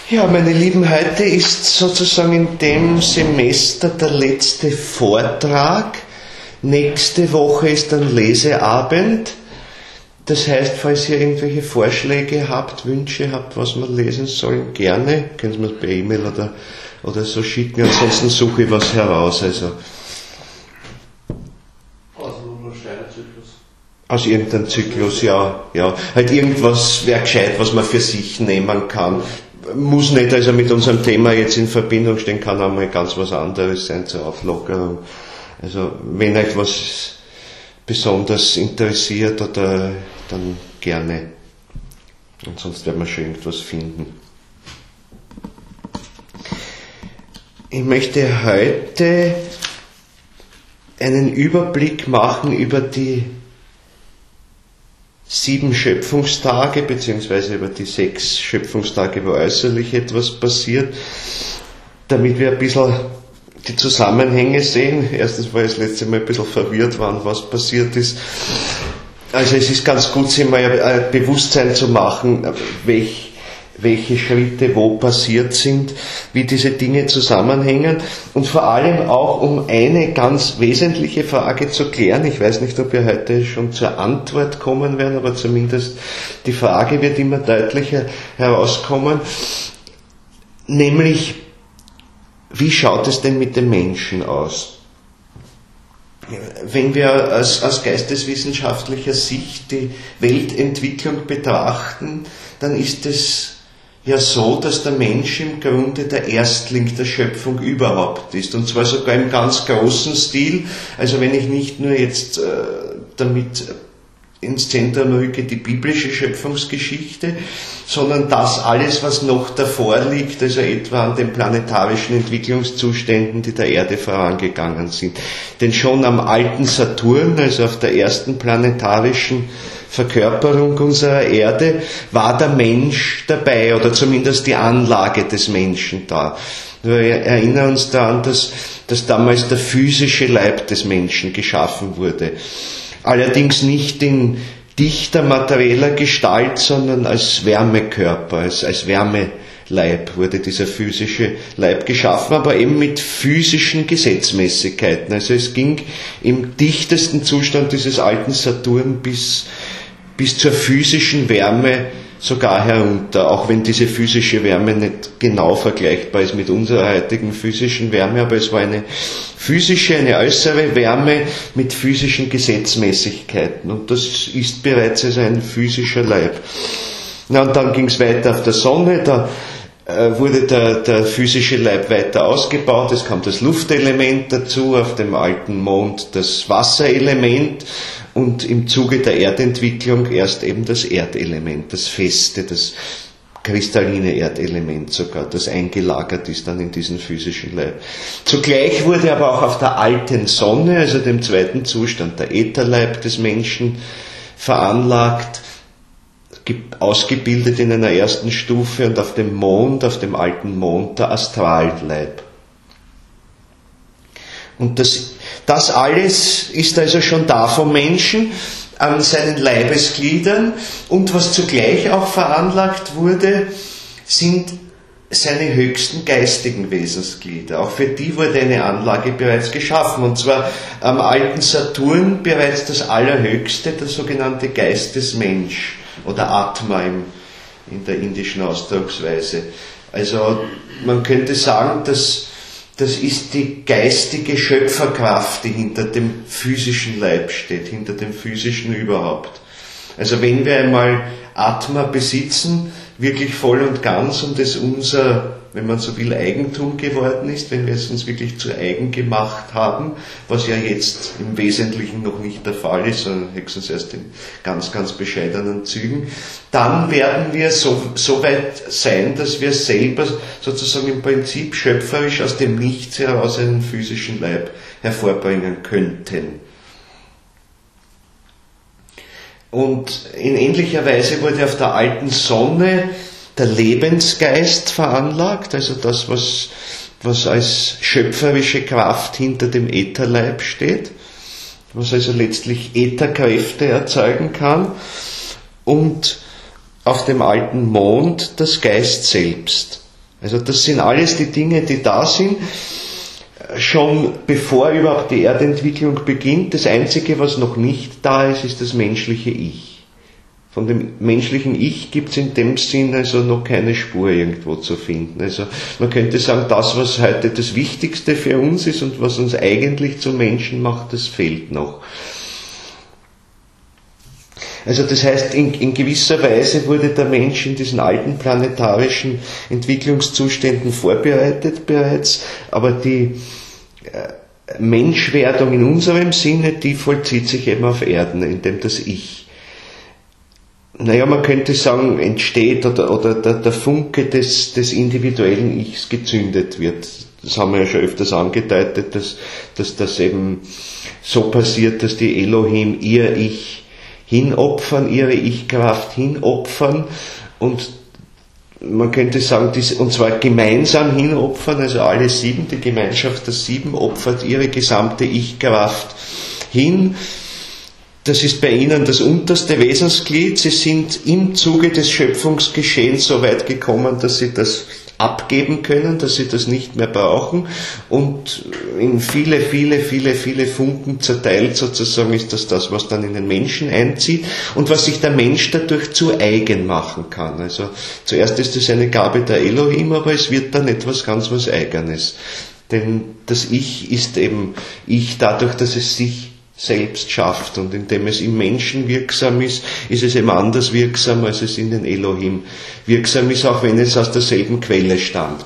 Ja, meine Lieben, heute ist sozusagen in dem Semester der letzte Vortrag. Nächste Woche ist ein Leseabend. Das heißt, falls ihr irgendwelche Vorschläge habt, Wünsche habt, was wir lesen sollen, gerne. Können Sie mir per E-Mail oder so schicken. Ansonsten suche ich was heraus. Aus irgendeinem Zyklus, ja. Halt irgendwas wäre gescheit, was man für sich nehmen kann. Muss nicht also mit unserem Thema jetzt in Verbindung stehen, kann auch mal ganz was anderes sein zur Auflockerung. Also wenn euch was besonders interessiert oder dann gerne. Und sonst werden wir schon irgendwas finden. Ich möchte heute einen Überblick machen über die 7 Schöpfungstage, beziehungsweise über die 6 Schöpfungstage, wo äußerlich etwas passiert, damit wir ein bisschen die Zusammenhänge sehen. Erstens war ich das letzte Mal ein bisschen verwirrt, wann was passiert ist. Also es ist ganz gut, sich mal ein Bewusstsein zu machen, welche Schritte wo passiert sind, wie diese Dinge zusammenhängen und vor allem auch um eine ganz wesentliche Frage zu klären. Ich weiß nicht, ob wir heute schon zur Antwort kommen werden, aber zumindest die Frage wird immer deutlicher herauskommen, nämlich, wie schaut es denn mit dem Menschen aus? Wenn wir aus geisteswissenschaftlicher Sicht die Weltentwicklung betrachten, dann ist es ja so, dass der Mensch im Grunde der Erstling der Schöpfung überhaupt ist. Und zwar sogar im ganz großen Stil. Also wenn ich nicht nur jetzt damit ins Zentrum rücke die biblische Schöpfungsgeschichte, sondern das alles, was noch davor liegt, also etwa an den planetarischen Entwicklungszuständen, die der Erde vorangegangen sind. Denn schon am alten Saturn, also auf der ersten planetarischen Verkörperung unserer Erde, war der Mensch dabei, oder zumindest die Anlage des Menschen da. Wir erinnern uns daran, dass damals der physische Leib des Menschen geschaffen wurde. Allerdings nicht in dichter materieller Gestalt, sondern als Wärmekörper, als Wärmeleib wurde dieser physische Leib geschaffen, aber eben mit physischen Gesetzmäßigkeiten. Also es ging im dichtesten Zustand dieses alten Saturn bis zur physischen Wärme sogar herunter, auch wenn diese physische Wärme nicht genau vergleichbar ist mit unserer heutigen physischen Wärme, aber es war eine physische, eine äußere Wärme mit physischen Gesetzmäßigkeiten und das ist bereits also ein physischer Leib. Na, und dann ging es weiter auf der Sonne, da wurde der physische Leib weiter ausgebaut, es kam das Luftelement dazu, auf dem alten Mond das Wasserelement und im Zuge der Erdentwicklung erst eben das Erdelement, das feste, das kristalline Erdelement sogar, das eingelagert ist dann in diesen physischen Leib. Zugleich wurde aber auch auf der alten Sonne, also dem zweiten Zustand, der Ätherleib des Menschen veranlagt, ausgebildet in einer ersten Stufe und auf dem Mond, auf dem alten Mond, der Astralleib. Und das alles ist also schon da vom Menschen an seinen Leibesgliedern und was zugleich auch veranlagt wurde, sind seine höchsten geistigen Wesensglieder. Auch für die wurde eine Anlage bereits geschaffen und zwar am alten Saturn bereits das Allerhöchste, der sogenannte Geistesmensch oder Atma in der indischen Ausdrucksweise. Also man könnte sagen, das ist die geistige Schöpferkraft, die hinter dem physischen Leib steht, hinter dem physischen überhaupt. Also wenn wir einmal Atma besitzen, wirklich voll und ganz und es unser, wenn man so will, Eigentum geworden ist, wenn wir es uns wirklich zu eigen gemacht haben, was ja jetzt im Wesentlichen noch nicht der Fall ist, sondern höchstens erst in ganz, ganz bescheidenen Zügen, dann werden wir so weit sein, dass wir selber sozusagen im Prinzip schöpferisch aus dem Nichts heraus einen physischen Leib hervorbringen könnten. Und in ähnlicher Weise wurde auf der alten Sonne der Lebensgeist veranlagt, also das, was als schöpferische Kraft hinter dem Ätherleib steht, was also letztlich Ätherkräfte erzeugen kann, und auf dem alten Mond das Geist selbst. Also das sind alles die Dinge, die da sind, schon bevor überhaupt die Erdentwicklung beginnt. Das Einzige, was noch nicht da ist, ist das menschliche Ich. Von dem menschlichen Ich gibt es in dem Sinn also noch keine Spur irgendwo zu finden. Also man könnte sagen, das, was heute das Wichtigste für uns ist und was uns eigentlich zum Menschen macht, das fehlt noch. Also das heißt, in gewisser Weise wurde der Mensch in diesen alten planetarischen Entwicklungszuständen vorbereitet bereits, aber die Menschwerdung in unserem Sinne, die vollzieht sich eben auf Erden, indem das Ich, man könnte sagen, entsteht oder der Funke des individuellen Ichs gezündet wird. Das haben wir ja schon öfters angedeutet, dass das eben so passiert, dass die Elohim ihr Ich hinopfern, ihre Ich-Kraft hinopfern und man könnte sagen, und zwar gemeinsam hinopfern, also alle sieben, die Gemeinschaft der sieben opfert ihre gesamte Ich-Kraft hin. Das ist bei ihnen das unterste Wesensglied. Sie sind im Zuge des Schöpfungsgeschehens so weit gekommen, dass sie das abgeben können, dass sie das nicht mehr brauchen und in viele Funken zerteilt sozusagen ist das, was dann in den Menschen einzieht und was sich der Mensch dadurch zu eigen machen kann. Also zuerst ist es eine Gabe der Elohim, aber es wird dann etwas ganz was Eigenes. Denn das Ich ist eben Ich dadurch, dass es sich selbst schafft und indem es im Menschen wirksam ist, ist es eben anders wirksam, als es in den Elohim wirksam ist, auch wenn es aus derselben Quelle stammt.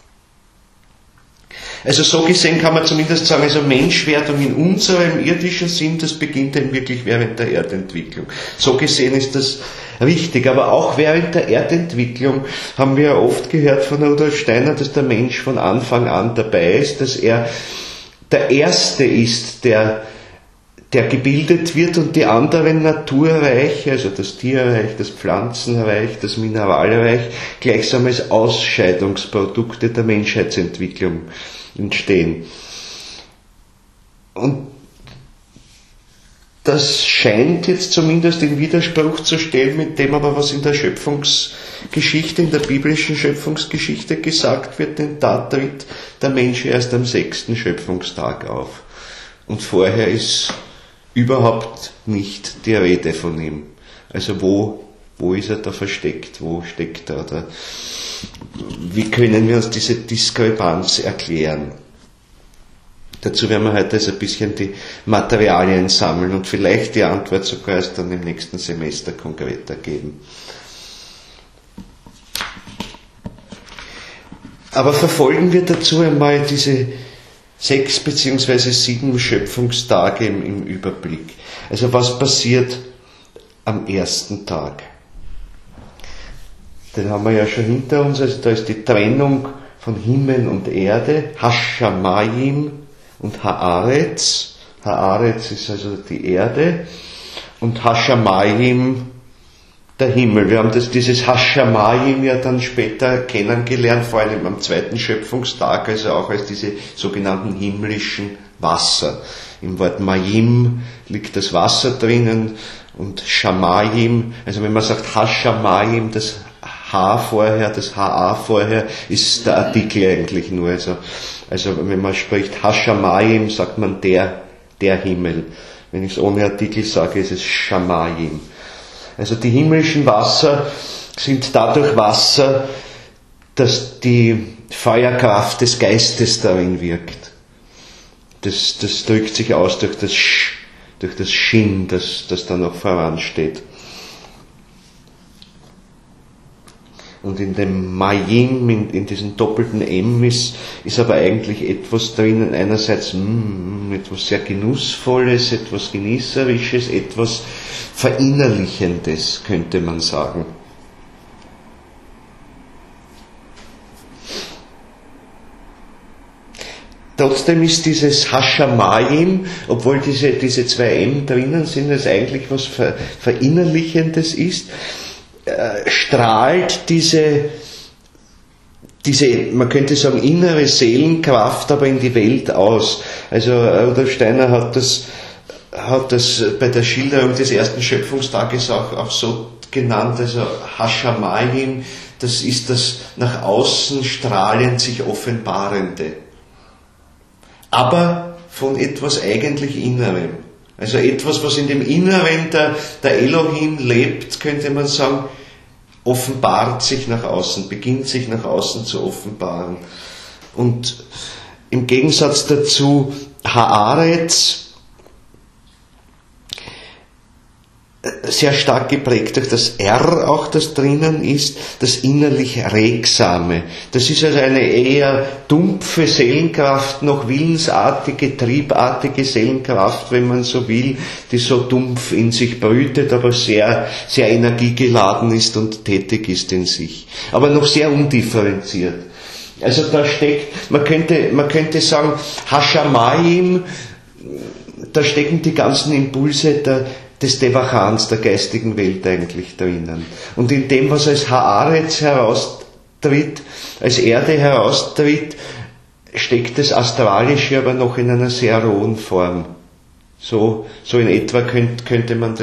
Also so gesehen kann man zumindest sagen, also Menschwerdung in unserem irdischen Sinn, das beginnt dann wirklich während der Erdentwicklung. So gesehen ist das richtig, aber auch während der Erdentwicklung haben wir ja oft gehört von Rudolf Steiner, dass der Mensch von Anfang an dabei ist, dass er der Erste ist, der gebildet wird und die anderen Naturreiche, also das Tierreich, das Pflanzenreich, das Mineralreich, gleichsam als Ausscheidungsprodukte der Menschheitsentwicklung entstehen. Und das scheint jetzt zumindest in Widerspruch zu stehen mit dem aber, was in der Schöpfungsgeschichte, in der biblischen Schöpfungsgeschichte gesagt wird, denn da tritt der Mensch erst am 6. Schöpfungstag auf. Und vorher ist überhaupt nicht die Rede von ihm. Also wo ist er da versteckt? Wo steckt er? Oder wie können wir uns diese Diskrepanz erklären? Dazu werden wir heute also ein bisschen die Materialien sammeln und vielleicht die Antwort sogar erst dann im nächsten Semester konkreter geben. Aber verfolgen wir dazu einmal diese 6 bzw. 7 Schöpfungstage im Überblick. Also was passiert am ersten Tag? Den haben wir ja schon hinter uns, also da ist die Trennung von Himmel und Erde, Hashamayim und Haaretz. Haaretz ist also die Erde und Hashamayim der Himmel. Wir haben dieses Hashamayim ja dann später kennengelernt, vor allem am 2. Schöpfungstag, also auch als diese sogenannten himmlischen Wasser. Im Wort Mayim liegt das Wasser drinnen und Shamayim, also wenn man sagt Hashamayim, das H vorher, das HA vorher, ist der Artikel eigentlich nur. Also wenn man spricht Hashamayim, sagt man der Himmel. Wenn ich es ohne Artikel sage, ist es Shamayim. Also die himmlischen Wasser sind dadurch Wasser, dass die Feuerkraft des Geistes darin wirkt. Das drückt sich aus durch das Shin, das da noch voransteht. Und in dem Mayim, in diesem doppelten M ist aber eigentlich etwas drinnen, einerseits etwas sehr Genussvolles, etwas Genießerisches, etwas Verinnerlichendes, könnte man sagen. Trotzdem ist dieses Hashamayim, obwohl diese 2 M drinnen sind, es eigentlich was Verinnerlichendes ist, strahlt diese, man könnte sagen, innere Seelenkraft aber in die Welt aus. Also Rudolf Steiner hat das bei der Schilderung des ersten Schöpfungstages auch so genannt, also Hashamayim, das ist das nach außen strahlend sich offenbarende. Aber von etwas eigentlich Innerem. Also etwas, was in dem Inneren der Elohim lebt, könnte man sagen, offenbart sich nach außen, beginnt sich nach außen zu offenbaren. Und im Gegensatz dazu Haaretz, sehr stark geprägt durch das R auch, das drinnen ist, das innerlich Regsame. Das ist also eine eher dumpfe Seelenkraft, noch willensartige, triebartige Seelenkraft, wenn man so will, die so dumpf in sich brütet, aber sehr, sehr energiegeladen ist und tätig ist in sich. Aber noch sehr undifferenziert. Also da steckt, man könnte sagen, Hashamayim, da stecken die ganzen Impulse des Devachans, der geistigen Welt eigentlich drinnen. Und in dem, was als Haaretz heraustritt, als Erde heraustritt, steckt das Astralische aber noch in einer sehr rohen Form. So in etwa könnte man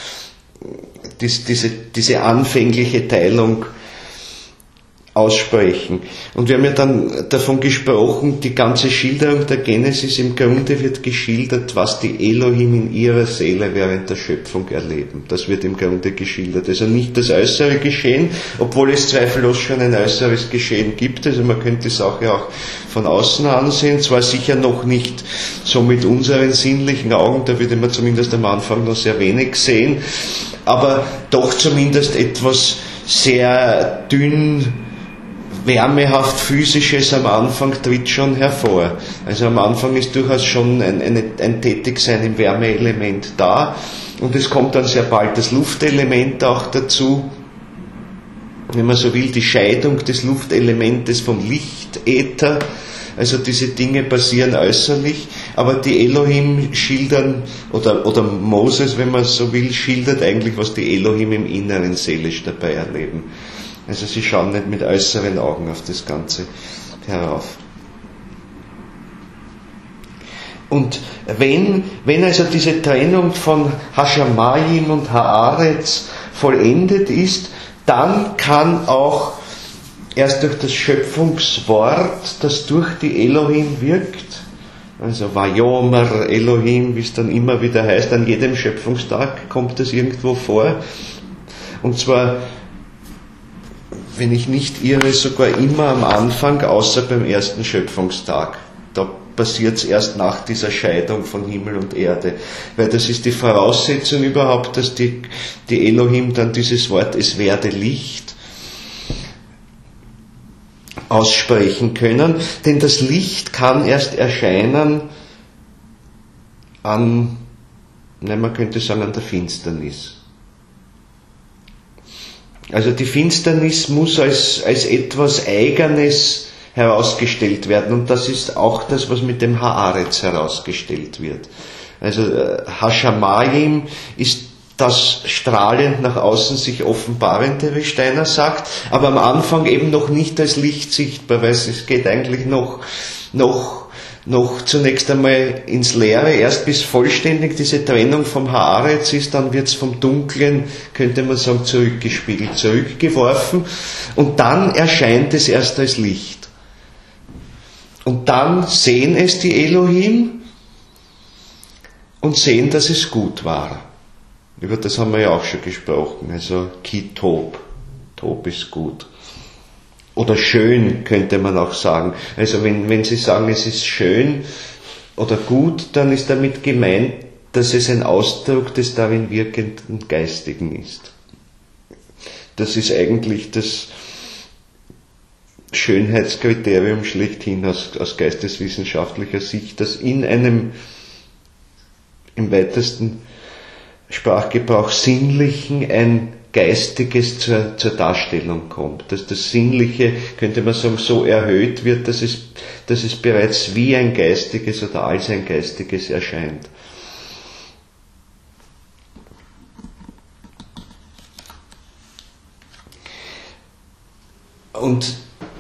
diese anfängliche Teilung aussprechen. Und wir haben ja dann davon gesprochen, die ganze Schilderung der Genesis, im Grunde wird geschildert, was die Elohim in ihrer Seele während der Schöpfung erleben. Das wird im Grunde geschildert. Also nicht das äußere Geschehen, obwohl es zweifellos schon ein äußeres Geschehen gibt. Also man könnte die Sache auch von außen ansehen, zwar sicher noch nicht so mit unseren sinnlichen Augen, da würde man zumindest am Anfang noch sehr wenig sehen, aber doch zumindest etwas sehr dünn, wärmehaft Physisches am Anfang tritt schon hervor. Also am Anfang ist durchaus schon ein Tätigsein im Wärmeelement da und es kommt dann sehr bald das Luftelement auch dazu, wenn man so will, die Scheidung des Luftelementes vom Lichtäther. Also diese Dinge passieren äußerlich, aber die Elohim schildern, oder Moses, wenn man so will, schildert eigentlich, was die Elohim im Inneren seelisch dabei erleben. Also sie schauen nicht mit äußeren Augen auf das Ganze herauf. Und wenn also diese Trennung von Hashamayim und Haaretz vollendet ist, dann kann auch erst durch das Schöpfungswort, das durch die Elohim wirkt, also Vayomer Elohim, wie es dann immer wieder heißt, an jedem Schöpfungstag kommt das irgendwo vor, und zwar, wenn ich nicht irre, sogar immer am Anfang, außer beim ersten Schöpfungstag. Da passiert es erst nach dieser Scheidung von Himmel und Erde. Weil das ist die Voraussetzung überhaupt, dass die Elohim dann dieses Wort, es werde Licht, aussprechen können. Denn das Licht kann erst erscheinen man könnte sagen, an der Finsternis. Also die Finsternis muss als etwas Eigenes herausgestellt werden, und das ist auch das, was mit dem Haaretz herausgestellt wird. Also Hashamayim ist das strahlend nach außen sich offenbarende, wie Steiner sagt, aber am Anfang eben noch nicht als Licht sichtbar, weil es geht eigentlich noch zunächst einmal ins Leere, erst bis vollständig diese Trennung vom Haaretz ist, dann wird es vom Dunklen, könnte man sagen, zurückgespiegelt, zurückgeworfen, und dann erscheint es erst als Licht. Und dann sehen es die Elohim und sehen, dass es gut war. Über das haben wir ja auch schon gesprochen, also Ki Tob, Tob ist gut. Oder schön, könnte man auch sagen. Also wenn Sie sagen, es ist schön oder gut, dann ist damit gemeint, dass es ein Ausdruck des darin wirkenden Geistigen ist. Das ist eigentlich das Schönheitskriterium schlechthin aus geisteswissenschaftlicher Sicht, dass in einem im weitesten Sprachgebrauch Sinnlichen ein Geistiges zur Darstellung kommt. Dass das Sinnliche, könnte man sagen, so erhöht wird, dass es bereits wie ein Geistiges oder als ein Geistiges erscheint. Und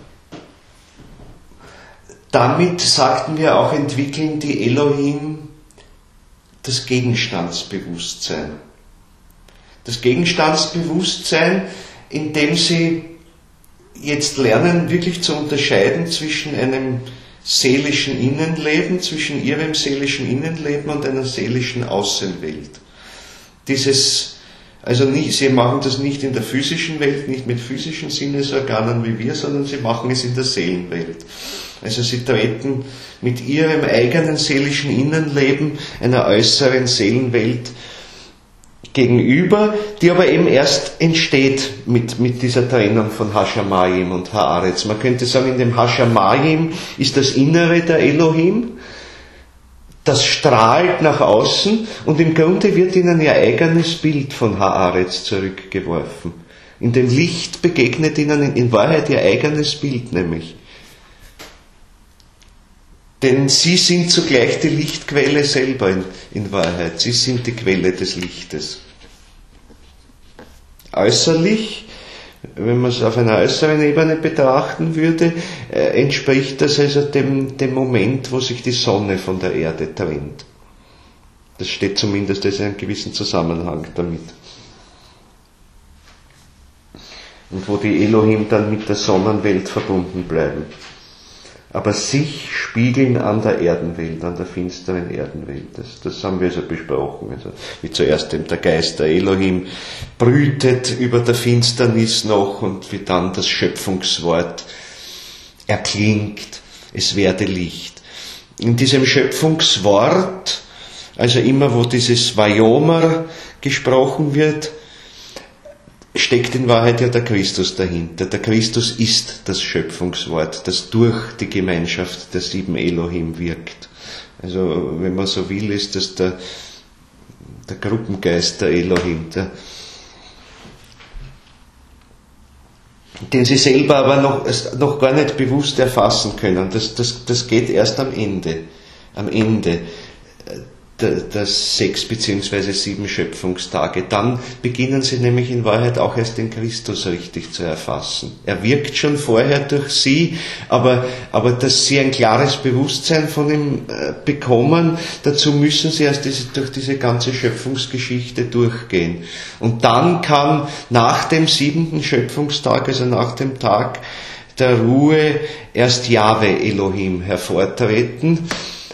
damit, sagten wir auch, entwickeln die Elohim das Gegenstandsbewusstsein. das Gegenstandsbewusstsein, indem sie jetzt lernen, wirklich zu unterscheiden zwischen einem seelischen Innenleben, zwischen ihrem seelischen Innenleben und einer seelischen Außenwelt. Sie machen das nicht in der physischen Welt, nicht mit physischen Sinnesorganen wie wir, sondern sie machen es in der Seelenwelt. Also sie treten mit ihrem eigenen seelischen Innenleben einer äußeren Seelenwelt gegenüber, die aber eben erst entsteht mit dieser Trennung von Hashamayim und Haaretz. Man könnte sagen, in dem Hashamayim ist das Innere der Elohim, das strahlt nach außen und im Grunde wird ihnen ihr eigenes Bild von Haaretz zurückgeworfen. In dem Licht begegnet ihnen in Wahrheit ihr eigenes Bild nämlich. Denn sie sind zugleich die Lichtquelle selber in Wahrheit. Sie sind die Quelle des Lichtes. Äußerlich, wenn man es auf einer äußeren Ebene betrachten würde, entspricht das also dem Moment, wo sich die Sonne von der Erde trennt. Das steht zumindest in einem gewissen Zusammenhang damit. Und wo die Elohim dann mit der Sonnenwelt verbunden bleiben. Aber sich spiegeln an der Erdenwelt, an der finsteren Erdenwelt. Das haben wir so besprochen. Also, wie zuerst eben der Geist der Elohim brütet über der Finsternis noch und wie dann das Schöpfungswort erklingt, es werde Licht. In diesem Schöpfungswort, also immer wo dieses Vayomer gesprochen wird, steckt in Wahrheit ja der Christus dahinter. Der Christus ist das Schöpfungswort, das durch die Gemeinschaft der 7 Elohim wirkt. Also, wenn man so will, ist das der Gruppengeist der Elohim, den sie selber aber noch gar nicht bewusst erfassen können. Das geht erst am Ende der 6 bzw. 7 Schöpfungstage. Dann beginnen sie nämlich in Wahrheit auch erst den Christus richtig zu erfassen. Er wirkt schon vorher durch sie, aber dass sie ein klares Bewusstsein von ihm bekommen, dazu müssen sie erst durch diese ganze Schöpfungsgeschichte durchgehen. Und dann kann nach dem 7. Schöpfungstag, also nach dem Tag der Ruhe, erst Jahwe Elohim hervortreten,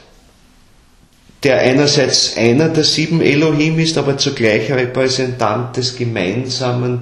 der einerseits einer der 7 Elohim ist, aber zugleich Repräsentant des gemeinsamen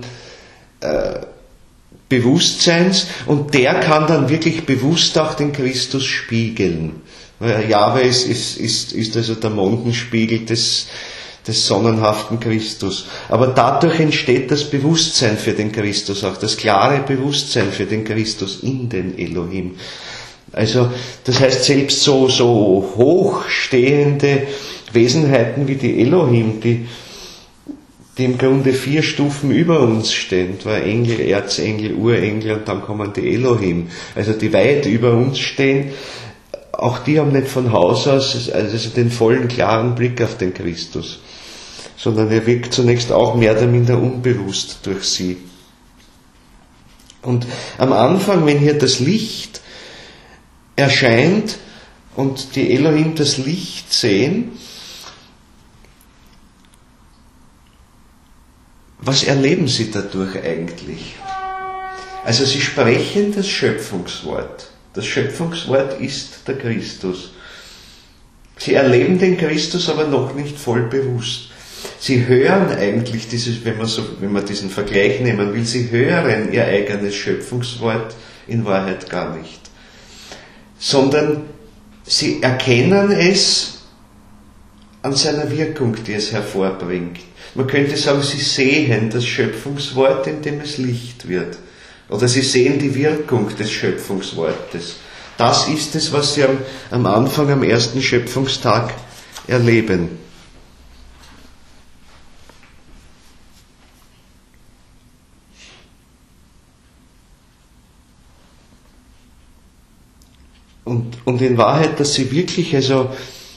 Bewusstseins, und der kann dann wirklich bewusst auch den Christus spiegeln. Weil Jahwe ist also der Mondenspiegel des sonnenhaften Christus. Aber dadurch entsteht das Bewusstsein für den Christus, auch das klare Bewusstsein für den Christus in den Elohim. Also, das heißt, selbst so hochstehende Wesenheiten wie die Elohim, die im Grunde 4 Stufen über uns stehen, war Engel, Erzengel, Urengel und dann kommen die Elohim, also die weit über uns stehen, auch die haben nicht von Haus aus also den vollen, klaren Blick auf den Christus, sondern er wirkt zunächst auch mehr oder minder unbewusst durch sie. Und am Anfang, wenn hier das Licht erscheint und die Elohim das Licht sehen, was erleben sie dadurch eigentlich? Also sie sprechen das Schöpfungswort. Das Schöpfungswort ist der Christus. Sie erleben den Christus aber noch nicht voll bewusst. Sie hören eigentlich dieses, wenn man diesen Vergleich nehmen will, sie hören ihr eigenes Schöpfungswort in Wahrheit gar nicht. Sondern sie erkennen es an seiner Wirkung, die es hervorbringt. Man könnte sagen, sie sehen das Schöpfungswort, indem es Licht wird. Oder sie sehen die Wirkung des Schöpfungswortes. Das ist es, was sie am Anfang, am ersten Schöpfungstag erleben. Und in Wahrheit, dass sie wirklich also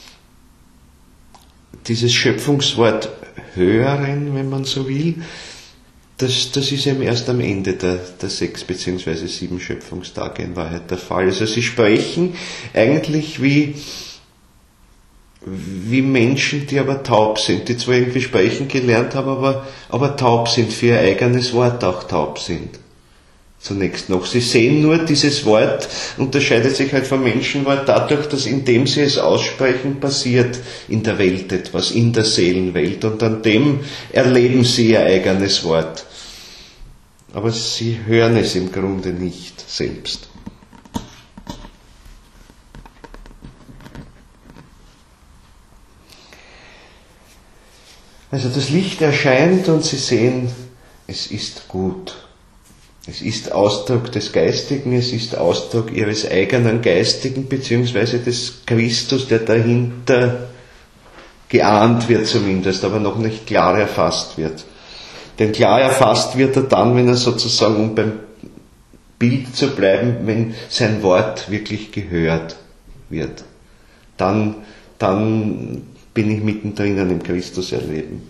dieses Schöpfungswort hören, wenn man so will, das ist eben erst am Ende der 6 bzw. 7 Schöpfungstage in Wahrheit der Fall. Also sie sprechen eigentlich wie wie Menschen, die aber taub sind, die zwar irgendwie sprechen gelernt haben, aber taub sind, für ihr eigenes Wort auch taub sind. Zunächst noch. Sie sehen nur, dieses Wort unterscheidet sich halt vom Menschenwort dadurch, dass indem sie es aussprechen, passiert in der Welt etwas, in der Seelenwelt, und an dem erleben sie ihr eigenes Wort. Aber sie hören es im Grunde nicht selbst. Also das Licht erscheint und sie sehen, es ist gut. Es ist Ausdruck des Geistigen, es ist Ausdruck ihres eigenen Geistigen, beziehungsweise des Christus, der dahinter geahnt wird zumindest, aber noch nicht klar erfasst wird. Denn klar erfasst wird er dann, wenn er sozusagen, um beim Bild zu bleiben, wenn sein Wort wirklich gehört wird. Dann bin ich mittendrin im Christus erleben.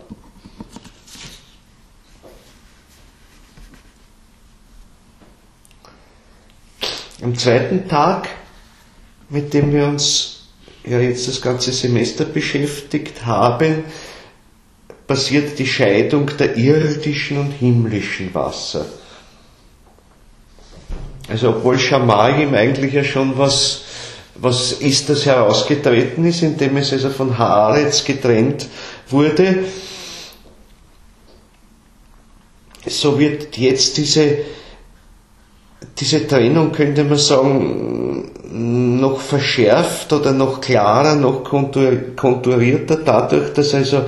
Am zweiten Tag, mit dem wir uns ja jetzt das ganze Semester beschäftigt haben, passiert die Scheidung der irdischen und himmlischen Wasser. Also obwohl Shamayim eigentlich ja schon was ist, das herausgetreten ist, indem es also von Haaretz getrennt wurde, so wird jetzt diese Trennung, könnte man sagen, noch verschärft oder noch klarer, noch konturierter dadurch, dass also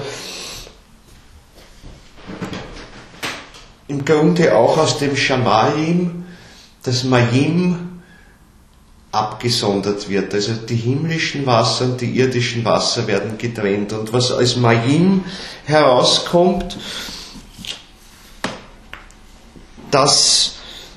im Grunde auch aus dem Shamayim das Mayim abgesondert wird. Also die himmlischen Wasser und die irdischen Wasser werden getrennt. Und was als Mayim herauskommt, das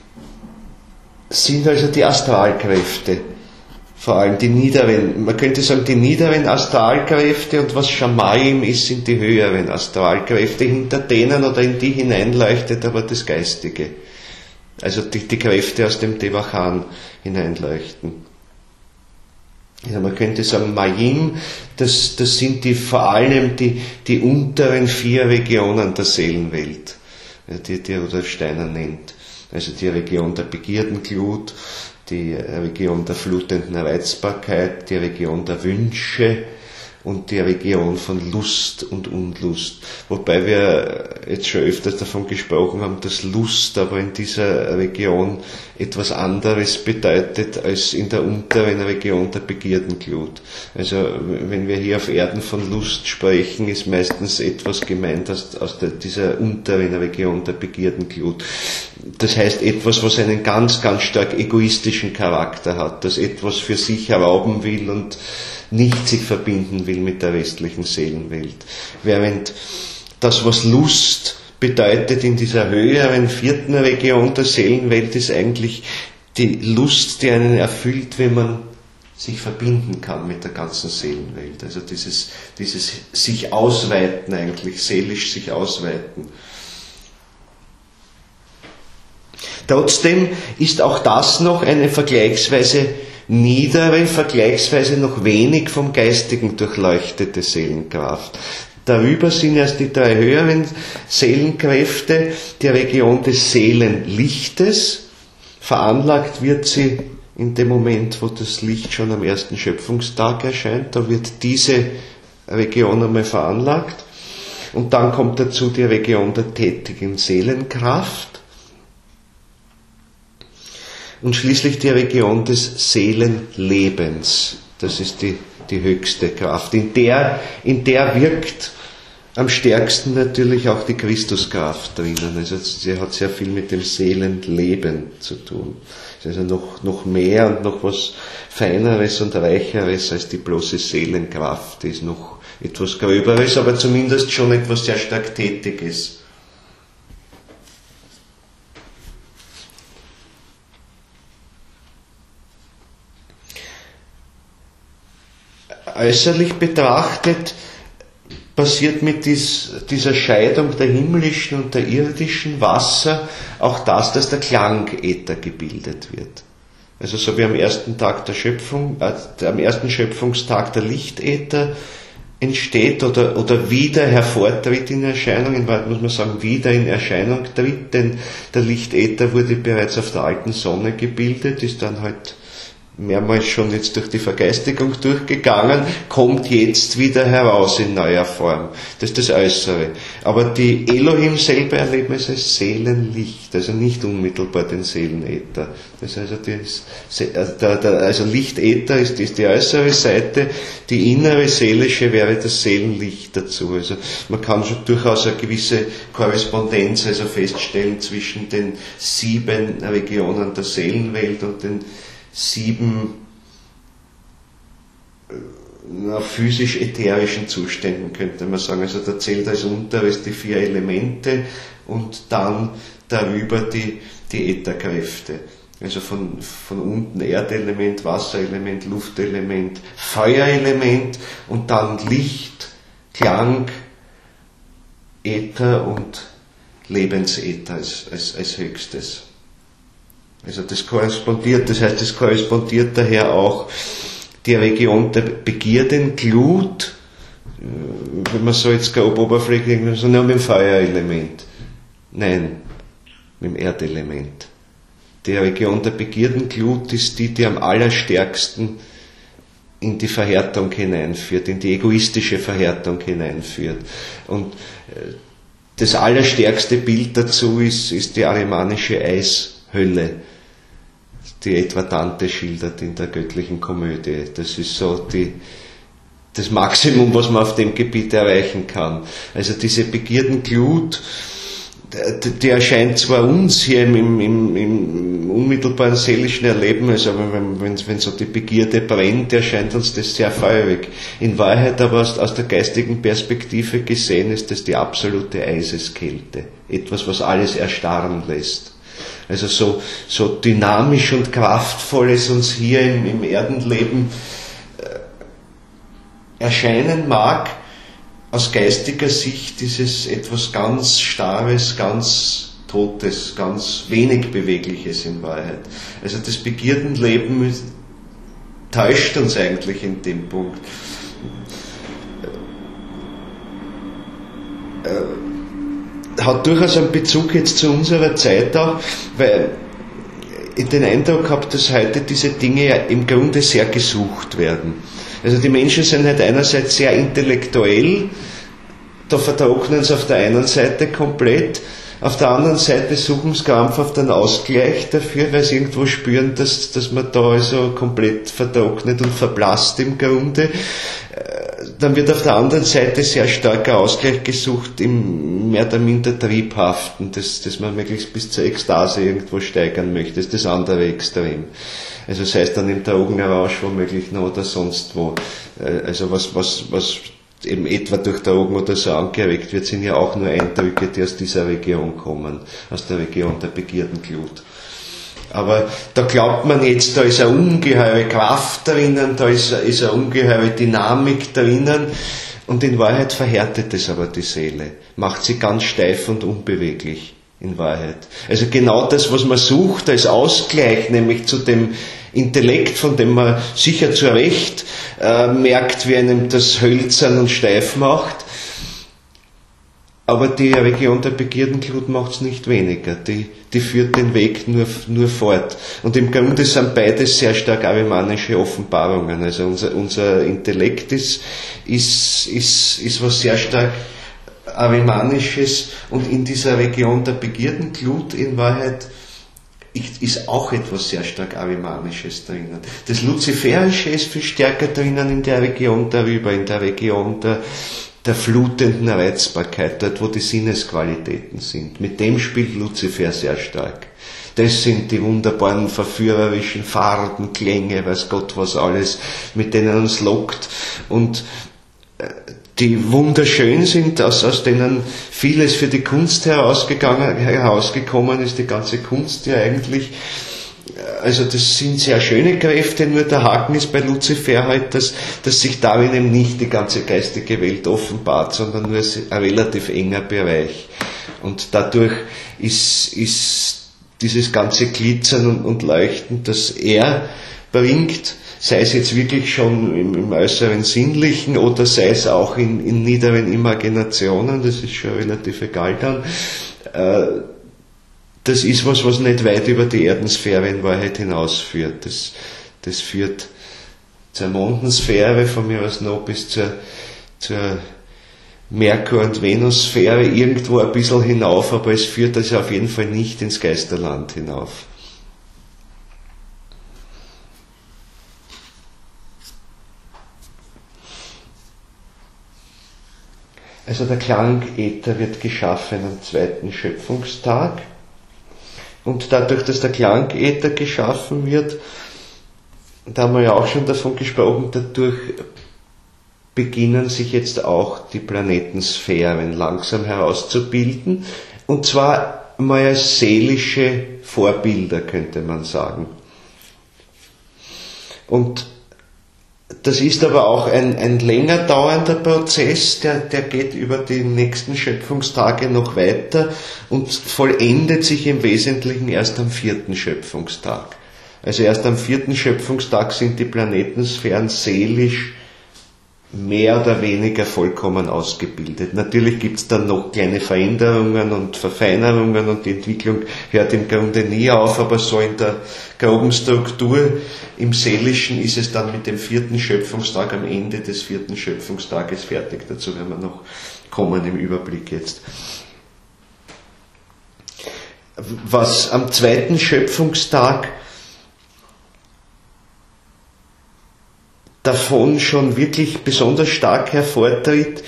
sind also die Astralkräfte, vor allem die niederen, man könnte sagen die niederen Astralkräfte, und was Shamayim ist, sind die höheren Astralkräfte, hinter denen oder in die hineinleuchtet aber das Geistige. Also die Kräfte aus dem Devachan hineinleuchten. Also man könnte sagen, Mayim, das sind vor allem die unteren 4 Regionen der Seelenwelt, die Rudolf Steiner nennt. Also die Region der Begierden-Glut, die Region der flutenden Reizbarkeit, die Region der Wünsche und die Region von Lust und Unlust. Wobei wir jetzt schon öfters davon gesprochen haben, dass Lust aber in dieser Region etwas anderes bedeutet als in der unteren Region der Begierdenglut. Also wenn wir hier auf Erden von Lust sprechen, ist meistens etwas gemeint aus dieser unteren Region der Begierdenglut. Das heißt etwas, was einen ganz, ganz stark egoistischen Charakter hat, das etwas für sich erlauben will und nicht sich verbinden will mit der restlichen Seelenwelt. Während das, was Lust bedeutet in dieser höheren 4. Region der Seelenwelt, ist eigentlich die Lust, die einen erfüllt, wenn man sich verbinden kann mit der ganzen Seelenwelt. Also dieses sich ausweiten eigentlich, seelisch sich ausweiten. Trotzdem ist auch das noch eine vergleichsweise niedere, vergleichsweise noch wenig vom Geistigen durchleuchtete Seelenkraft. Darüber sind erst die 3 höheren Seelenkräfte, die Region des Seelenlichtes. Veranlagt wird sie in dem Moment, wo das Licht schon am ersten Schöpfungstag erscheint. Da wird diese Region einmal veranlagt. Und dann kommt dazu die Region der tätigen Seelenkraft. Und schließlich die Region des Seelenlebens. Das ist die höchste Kraft. In der wirkt am stärksten natürlich auch die Christuskraft drinnen. Also sie hat sehr viel mit dem Seelenleben zu tun. Also noch mehr und noch was Feineres und Reicheres als die bloße Seelenkraft. Die ist noch etwas Gröberes, aber zumindest schon etwas sehr stark Tätiges. Äußerlich betrachtet passiert mit dieser Scheidung der himmlischen und der irdischen Wasser auch das, dass der Klangäther gebildet wird. Also so wie am ersten Tag der Schöpfung, am ersten Schöpfungstag der Lichtäther entsteht oder wieder hervortritt in Erscheinung, in Wahrheit muss man sagen, wieder in Erscheinung tritt, denn der Lichtäther wurde bereits auf der alten Sonne gebildet, ist dann halt mehrmals schon jetzt durch die Vergeistigung durchgegangen, kommt jetzt wieder heraus in neuer Form. Das ist das Äußere. Aber die Elohim selber erleben es als Seelenlicht, also nicht unmittelbar den Seelenäther. Das heißt, also Lichtäther ist die äußere Seite, die innere seelische wäre das Seelenlicht dazu. Also man kann schon durchaus eine gewisse Korrespondenz also feststellen zwischen den 7 Regionen der Seelenwelt und den 7 physisch-ätherischen Zuständen, könnte man sagen. Also da zählt als unteres die 4 Elemente und dann darüber die Ätherkräfte. Also von unten Erdelement, Wasserelement, Luftelement, Feuerelement und dann Licht, Klang, Äther und Lebensäther als höchstes. Also das korrespondiert daher auch die Region der Begierdenglut, wenn man so jetzt grob oberflächlich, so nur mit dem Feuerelement. Nein, mit dem Erdelement. Die Region der Begierdenglut ist die am allerstärksten in die Verhärtung hineinführt, in die egoistische Verhärtung hineinführt. Und das allerstärkste Bild dazu ist die arimanische Eishölle, die etwa Dante schildert in der göttlichen Komödie. Das ist so das Maximum, was man auf dem Gebiet erreichen kann. Also diese Begierdenglut, die erscheint zwar uns hier im unmittelbaren seelischen Erleben, also wenn so die Begierde brennt, erscheint uns das sehr feurig. In Wahrheit aber aus der geistigen Perspektive gesehen ist das die absolute Eiseskälte. Etwas, was alles erstarren lässt. Also so dynamisch und kraftvoll es uns hier im Erdenleben erscheinen mag, aus geistiger Sicht ist es etwas ganz Starres, ganz Totes, ganz wenig Bewegliches in Wahrheit. Also das Begierdenleben täuscht uns eigentlich in dem Punkt. Hat durchaus einen Bezug jetzt zu unserer Zeit auch, weil ich den Eindruck habe, dass heute diese Dinge ja im Grunde sehr gesucht werden. Also die Menschen sind halt einerseits sehr intellektuell, da vertrocknen sie auf der einen Seite komplett, auf der anderen Seite suchen sie krampfhaft einen Ausgleich dafür, weil sie irgendwo spüren, dass man da also komplett vertrocknet und verblasst im Grunde. Dann wird auf der anderen Seite sehr starker Ausgleich gesucht im mehr oder minder Triebhaften, dass man möglichst bis zur Ekstase irgendwo steigern möchte. Das ist das andere Extrem. Also sei es dann im Drogenrausch womöglich noch oder sonst wo. Also was eben etwa durch Drogen oder so angeregt wird, sind ja auch nur Eindrücke, die aus dieser Region kommen, aus der Region der Begierdenglut. Aber da glaubt man jetzt, da ist eine ungeheure Kraft drinnen, da ist eine ungeheure Dynamik drinnen, und in Wahrheit verhärtet es aber die Seele, macht sie ganz steif und unbeweglich, in Wahrheit. Also genau das, was man sucht als Ausgleich, nämlich zu dem Intellekt, von dem man sicher zu Recht merkt, wie einem das hölzern und steif macht. Aber die Region der Begierdenglut macht es nicht weniger. Die führt den Weg nur fort. Und im Grunde sind beides sehr stark arimanische Offenbarungen. Also unser Intellekt ist was sehr stark Arimanisches, und in dieser Region der Begierdenglut in Wahrheit ist auch etwas sehr stark Arimanisches drinnen. Das Luziferische ist viel stärker drinnen in der Region darüber, in der Region der flutenden Reizbarkeit, dort wo die Sinnesqualitäten sind. Mit dem spielt Luzifer sehr stark. Das sind die wunderbaren verführerischen Farben, Klänge, weiß Gott was alles, mit denen uns lockt, und die wunderschön sind, aus denen vieles für die Kunst herausgekommen ist, die ganze Kunst ja eigentlich. Also das sind sehr schöne Kräfte, nur der Haken ist bei Luzifer halt, dass sich darin eben nicht die ganze geistige Welt offenbart, sondern nur ein relativ enger Bereich. Und dadurch ist dieses ganze Glitzern und Leuchten, das er bringt, sei es jetzt wirklich schon im äußeren Sinnlichen oder sei es auch in niederen Imaginationen, das ist schon relativ egal dann, das ist was nicht weit über die Erdensphäre in Wahrheit hinausführt. Das führt zur Mondensphäre, von mir aus noch bis zur Merkur- und Venussphäre, irgendwo ein bisschen hinauf, aber es führt also auf jeden Fall nicht ins Geisterland hinauf. Also der Klangäther wird geschaffen am zweiten Schöpfungstag. Und dadurch, dass der Klangäther geschaffen wird, da haben wir ja auch schon davon gesprochen, dadurch beginnen sich jetzt auch die Planetensphären langsam herauszubilden. Und zwar mal als seelische Vorbilder, könnte man sagen. Und das ist aber auch ein länger dauernder Prozess, der geht über die nächsten Schöpfungstage noch weiter und vollendet sich im Wesentlichen erst am 4. Schöpfungstag. Also erst am 4. Schöpfungstag sind die Planetensphären seelisch mehr oder weniger vollkommen ausgebildet. Natürlich gibt es dann noch kleine Veränderungen und Verfeinerungen und die Entwicklung hört im Grunde nie auf, aber so in der groben Struktur im Seelischen ist es dann mit dem 4. Schöpfungstag am Ende des 4. Schöpfungstages fertig. Dazu werden wir noch kommen im Überblick jetzt. Was am 2. Schöpfungstag davon schon wirklich besonders stark hervortritt,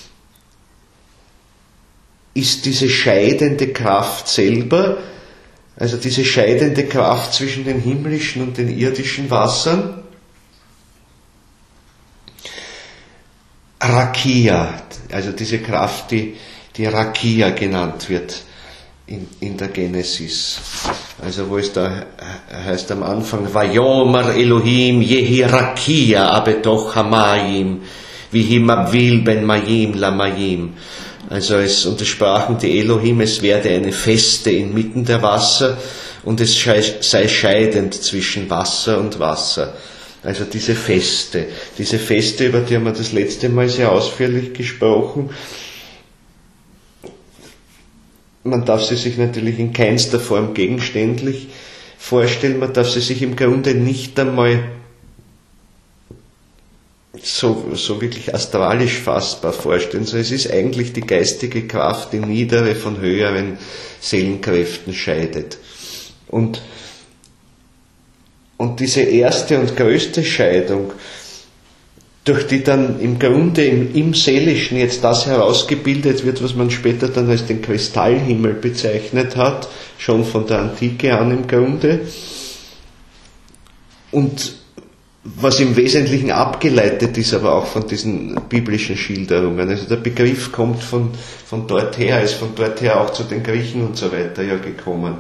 ist diese scheidende Kraft selber, also diese scheidende Kraft zwischen den himmlischen und den irdischen Wassern. Rakia, also diese Kraft, die Rakia genannt wird in der Genesis. Also wo es da heißt am Anfang, Vayomer Elohim Yehi Rakia abetoch Hamayim Vihim Abvil ben Mayim Lamayim. Also es untersprachen die Elohim, es werde eine Feste inmitten der Wasser und es sei scheidend zwischen Wasser und Wasser. Also diese Feste, über die haben wir das letzte Mal sehr ausführlich gesprochen. Man darf sie sich natürlich in keinster Form gegenständlich vorstellen, man darf sie sich im Grunde nicht einmal so wirklich astralisch fassbar vorstellen, sondern es ist eigentlich die geistige Kraft, die niedere von höheren Seelenkräften scheidet. Und diese erste und größte Scheidung, durch die dann im Grunde im Seelischen jetzt das herausgebildet wird, was man später dann als den Kristallhimmel bezeichnet hat, schon von der Antike an im Grunde, und was im Wesentlichen abgeleitet ist, aber auch von diesen biblischen Schilderungen. Also der Begriff kommt von dort her, ist von dort her auch zu den Griechen und so weiter ja gekommen.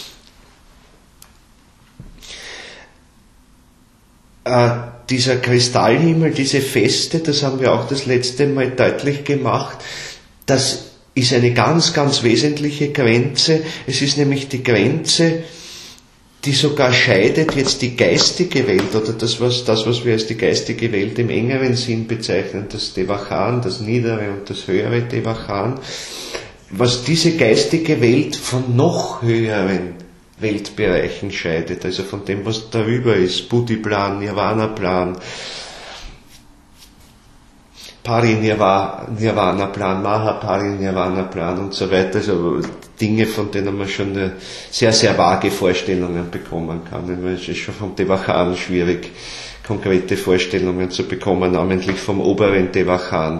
Dieser Kristallhimmel, diese Feste, das haben wir auch das letzte Mal deutlich gemacht, das ist eine ganz, ganz wesentliche Grenze. Es ist nämlich die Grenze, die sogar scheidet jetzt die geistige Welt oder das, was wir als die geistige Welt im engeren Sinn bezeichnen, das Devachan, das niedere und das höhere Devachan, was diese geistige Welt von noch höheren Weltbereichen scheidet, also von dem, was darüber ist, Buddhi-Plan, Nirvana-Plan, Parinirvana-Plan, Mahaparinirvana-Plan und so weiter, also Dinge, von denen man schon sehr, sehr vage Vorstellungen bekommen kann. Es ist schon vom Devachan schwierig, konkrete Vorstellungen zu bekommen, namentlich vom oberen Devachan.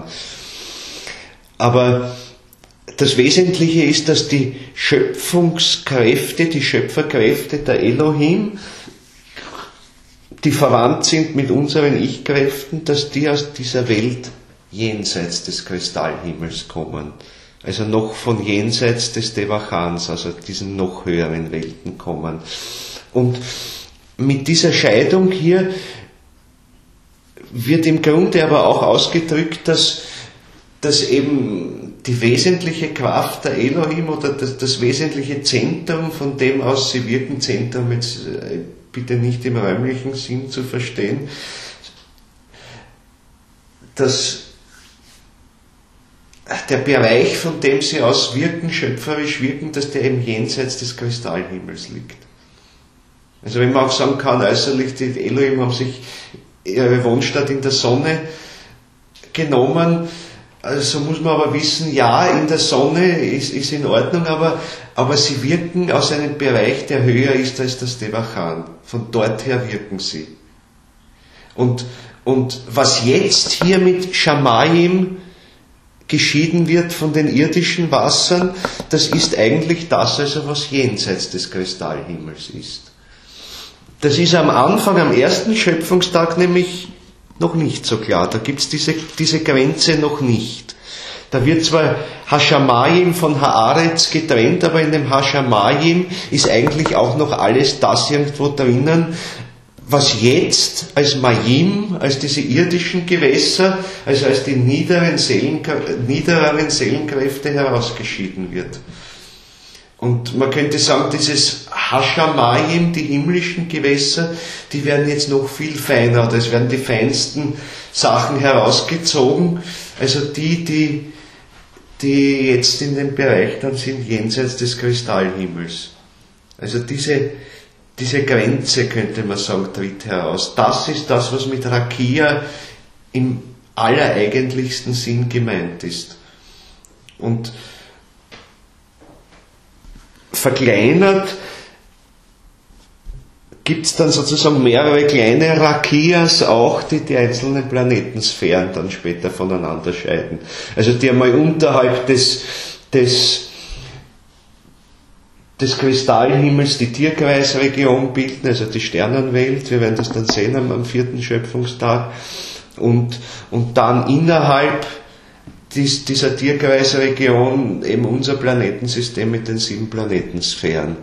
Aber das Wesentliche ist, dass die Schöpfungskräfte, die Schöpferkräfte der Elohim, die verwandt sind mit unseren Ich-Kräften, dass die aus dieser Welt jenseits des Kristallhimmels kommen. Also noch von jenseits des Devachans, also diesen noch höheren Welten kommen. Und mit dieser Scheidung hier wird im Grunde aber auch ausgedrückt, dass eben die wesentliche Kraft der Elohim oder das wesentliche Zentrum, von dem aus sie wirken, Zentrum jetzt bitte nicht im räumlichen Sinn zu verstehen, dass der Bereich, von dem sie aus wirken, schöpferisch wirken, dass der eben jenseits des Kristallhimmels liegt. Also wenn man auch sagen kann, äußerlich, die Elohim haben sich ihre Wohnstatt in der Sonne genommen, also muss man aber wissen, ja, in der Sonne ist in Ordnung, aber sie wirken aus einem Bereich, der höher ist als das Devachan. Von dort her wirken sie. Und was jetzt hier mit Shamayim geschieden wird von den irdischen Wassern, das ist eigentlich das, also was jenseits des Kristallhimmels ist. Das ist am Anfang, am ersten Schöpfungstag nämlich noch nicht so klar. Da gibt es diese Grenze noch nicht. Da wird zwar Hashamayim von Haaretz getrennt, aber in dem Hashamayim ist eigentlich auch noch alles das irgendwo drinnen, was jetzt als Mayim, als diese irdischen Gewässer, also als die niedereren Seelenkräfte herausgeschieden wird. Und man könnte sagen, dieses Hashamayim, die himmlischen Gewässer, die werden jetzt noch viel feiner, oder es werden die feinsten Sachen herausgezogen, also die jetzt in dem Bereich dann sind, jenseits des Kristallhimmels. Also diese Grenze, könnte man sagen, tritt heraus. Das ist das, was mit Rakia im allereigentlichsten Sinn gemeint ist. Und verkleinert gibt es dann sozusagen mehrere kleine Rakias auch, die einzelnen Planetensphären dann später voneinander scheiden. Also die einmal unterhalb des Kristallhimmels die Tierkreisregion bilden, also die Sternenwelt, wir werden das dann sehen am 4. Schöpfungstag, und dann innerhalb dieser Tierkreisregion eben unser Planetensystem mit den 7 Planetensphären.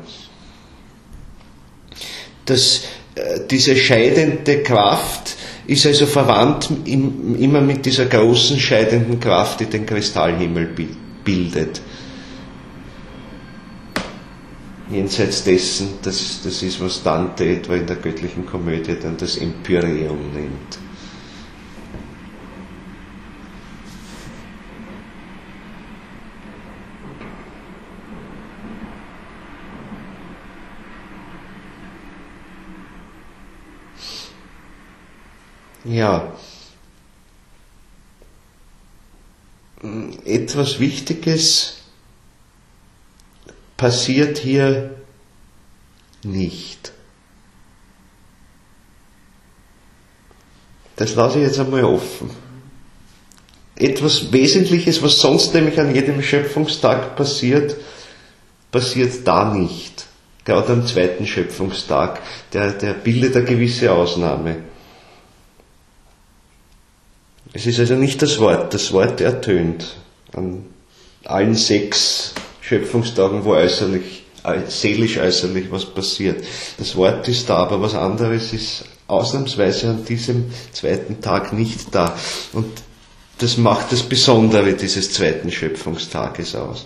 Diese scheidende Kraft ist also verwandt immer mit dieser großen scheidenden Kraft, die den Kristallhimmel bildet. Jenseits dessen, das ist, was Dante etwa in der göttlichen Komödie dann das Empyreum nennt. Ja, etwas Wichtiges passiert hier nicht. Das lasse ich jetzt einmal offen. Etwas Wesentliches, was sonst nämlich an jedem Schöpfungstag passiert da nicht. Gerade am 2. Schöpfungstag, der bildet eine gewisse Ausnahme. Es ist also nicht das Wort ertönt an allen 6 Schöpfungstagen, wo seelisch äußerlich was passiert. Das Wort ist da, aber was anderes ist ausnahmsweise an diesem 2. Tag nicht da. Und das macht das Besondere dieses 2. Schöpfungstages aus.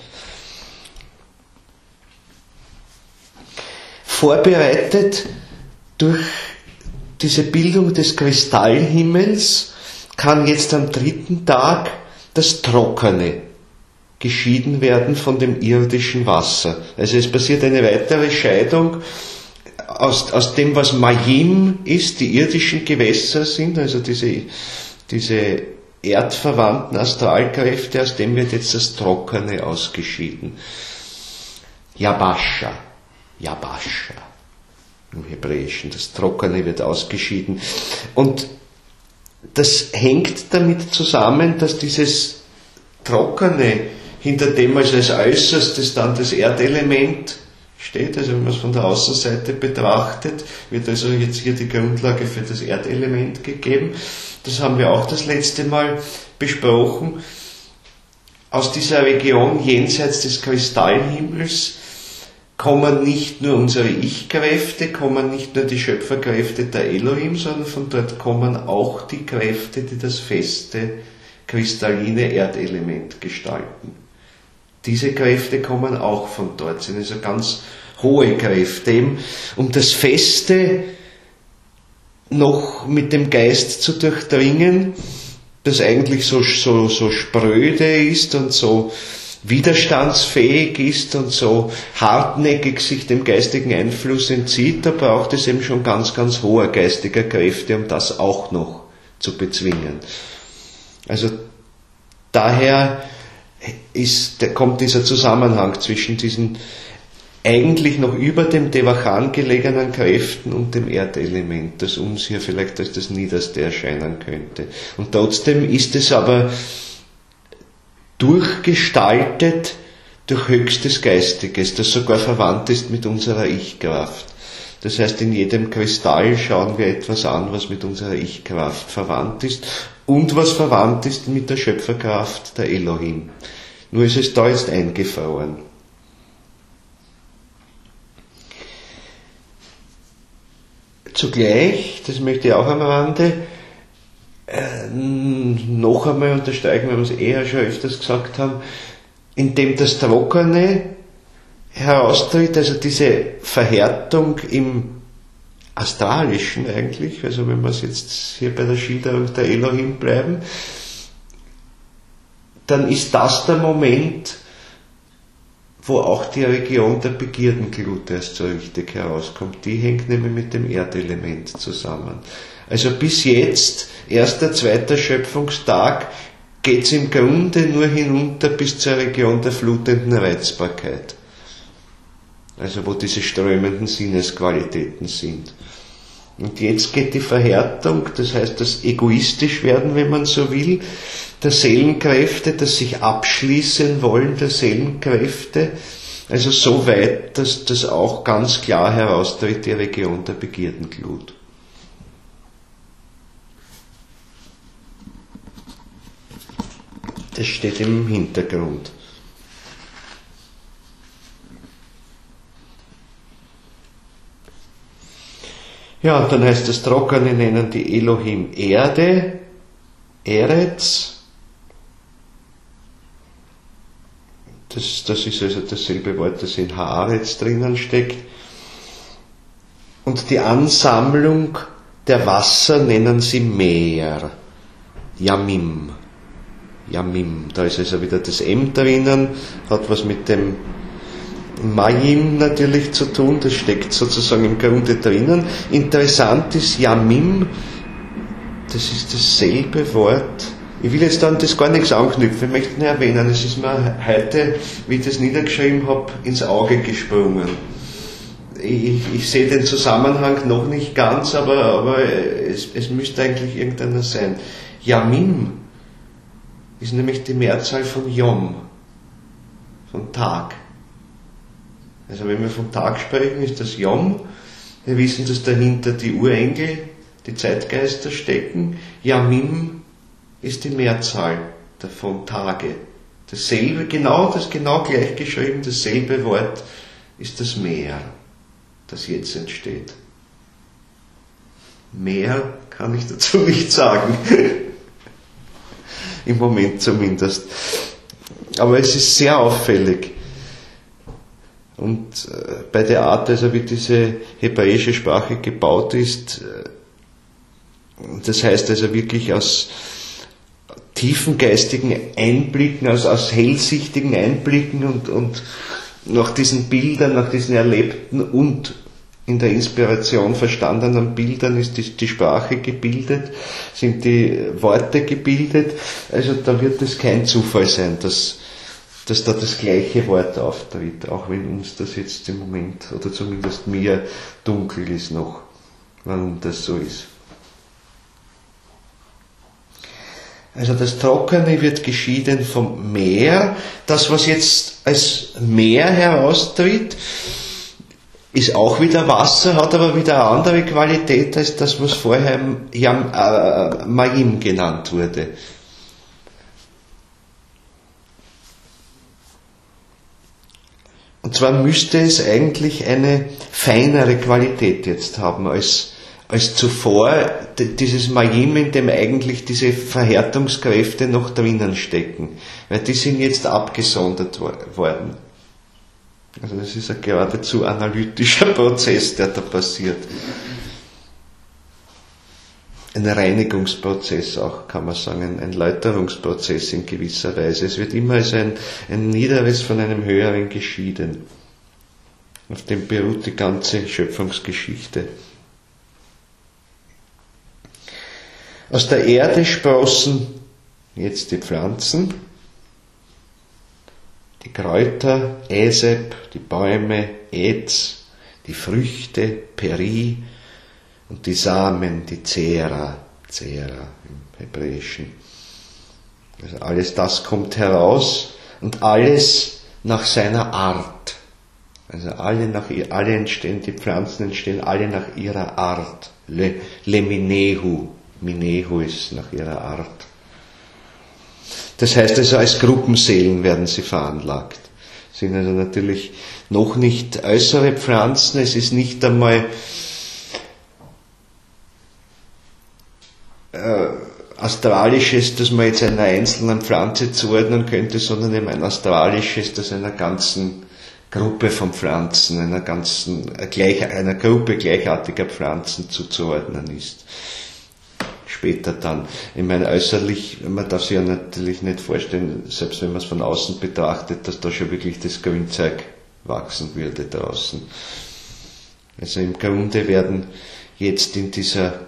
Vorbereitet durch diese Bildung des Kristallhimmels kann jetzt am 3. Tag das Trockene geschieden werden von dem irdischen Wasser. Also es passiert eine weitere Scheidung aus dem, was Mayim ist, die irdischen Gewässer sind, also diese erdverwandten Astralkräfte, aus dem wird jetzt das Trockene ausgeschieden. Yabasha im Hebräischen, das Trockene wird ausgeschieden. Und das hängt damit zusammen, dass dieses Trockene, hinter dem also als äußerstes dann das Erdelement steht, also wenn man es von der Außenseite betrachtet, wird also jetzt hier die Grundlage für das Erdelement gegeben. Das haben wir auch das letzte Mal besprochen. Aus dieser Region jenseits des Kristallhimmels kommen nicht nur unsere Ich-Kräfte, kommen nicht nur die Schöpferkräfte der Elohim, sondern von dort kommen auch die Kräfte, die das feste, kristalline Erdelement gestalten. diese Kräfte kommen auch von dort, sind also ganz hohe Kräfte, eben um das Feste noch mit dem Geist zu durchdringen, das eigentlich so spröde ist und so widerstandsfähig ist und so hartnäckig sich dem geistigen Einfluss entzieht, da braucht es eben schon ganz, ganz hohe geistiger Kräfte, um das auch noch zu bezwingen. Also daher kommt dieser Zusammenhang zwischen diesen eigentlich noch über dem Devachan gelegenen Kräften und dem Erdelement, das uns hier vielleicht als das Niederste erscheinen könnte. Und trotzdem ist es aber durchgestaltet durch höchstes Geistiges, das sogar verwandt ist mit unserer Ich-Kraft. Das heißt, in jedem Kristall schauen wir etwas an, was mit unserer Ich-Kraft verwandt ist und was verwandt ist mit der Schöpferkraft der Elohim. Nur ist es da jetzt eingefroren. Zugleich, das möchte ich auch am Rande noch einmal unterstreichen, weil wir es eher schon öfters gesagt haben, indem das Trockene heraustritt, also diese Verhärtung im Astralischen eigentlich, also wenn wir es jetzt hier bei der Schilderung der Elohim bleiben, dann ist das der Moment, wo auch die Region der Begierdenglut erst so richtig herauskommt. Die hängt nämlich mit dem Erdelement zusammen. Also bis jetzt, erster, zweiter Schöpfungstag, geht es im Grunde nur hinunter bis zur Region der flutenden Reizbarkeit. Also wo diese strömenden Sinnesqualitäten sind. Und jetzt geht die Verhärtung, das heißt das egoistisch werden, wenn man so will, der Seelenkräfte, das sich abschließen wollen der Seelenkräfte, also so weit, dass das auch ganz klar heraustritt, die Region der Begierdenglut. Das steht im Hintergrund. Ja, und dann heißt das Trockene nennen die Elohim Erde, Eretz. Das ist also dasselbe Wort, das in Haaretz drinnen steckt. Und die Ansammlung der Wasser nennen sie Meer, Yamim. Yamim, da ist also wieder das M drinnen, hat was mit dem Mayim natürlich zu tun, das steckt sozusagen im Grunde drinnen. Interessant ist Yamim, das ist dasselbe Wort. Ich will jetzt an das gar nichts anknüpfen, ich möchte nur erwähnen, es ist mir heute, wie ich das niedergeschrieben habe, ins Auge gesprungen. Ich sehe den Zusammenhang noch nicht ganz, aber es müsste eigentlich irgendeiner sein. Yamim ist nämlich die Mehrzahl von Yom, von Tag. Also wenn wir vom Tag sprechen, ist das Yom. Wir wissen, dass dahinter die Urengel, die Zeitgeister stecken. Yamim ist die Mehrzahl von Tage. Das genau gleich geschrieben, dasselbe Wort ist das Meer, das jetzt entsteht. Mehr kann ich dazu nicht sagen. Im Moment zumindest. Aber es ist sehr auffällig. Und bei der Art, also wie diese hebräische Sprache gebaut ist, das heißt also wirklich aus tiefen geistigen Einblicken, aus hellsichtigen Einblicken und nach diesen Bildern, nach diesen erlebten und in der Inspiration verstandenen Bildern ist die Sprache gebildet, sind die Worte gebildet. Also da wird es kein Zufall sein, dass da das gleiche Wort auftritt, auch wenn uns das jetzt im Moment, oder zumindest mir, dunkel ist noch, warum das so ist. Also das Trockene wird geschieden vom Meer. Das, was jetzt als Meer heraustritt, ist auch wieder Wasser, hat aber wieder eine andere Qualität als das, was vorher Mayim genannt wurde. Und zwar müsste es eigentlich eine feinere Qualität jetzt haben als als zuvor dieses Majim, in dem eigentlich diese Verhärtungskräfte noch drinnen stecken. Weil die sind jetzt abgesondert worden. Also das ist ein geradezu analytischer Prozess, der da passiert. Ein Reinigungsprozess auch, kann man sagen, ein Läuterungsprozess in gewisser Weise. Es wird immer als ein Niederes von einem Höheren geschieden. Auf dem beruht die ganze Schöpfungsgeschichte. Aus der Erde sprossen jetzt die Pflanzen, die Kräuter, Esep, die Bäume, Etz, die Früchte, Peri und die Samen, die Zera im Hebräischen. Also alles das kommt heraus und alles nach seiner Art. Also alle entstehen, die Pflanzen entstehen alle nach ihrer Art. Leminehu. Minehu ist nach ihrer Art. Das heißt also, als Gruppenseelen werden sie veranlagt. Sind also natürlich noch nicht äußere Pflanzen, es ist nicht einmal Astralisches, das man jetzt einer einzelnen Pflanze zuordnen könnte, sondern eben ein Astralisches, das einer ganzen Gruppe von Pflanzen, einer Gruppe gleichartiger Pflanzen zuzuordnen ist. Später dann. Ich meine, äußerlich, man darf sich ja natürlich nicht vorstellen, selbst wenn man es von außen betrachtet, dass da schon wirklich das Grünzeug wachsen würde draußen. Also im Grunde werden jetzt in dieser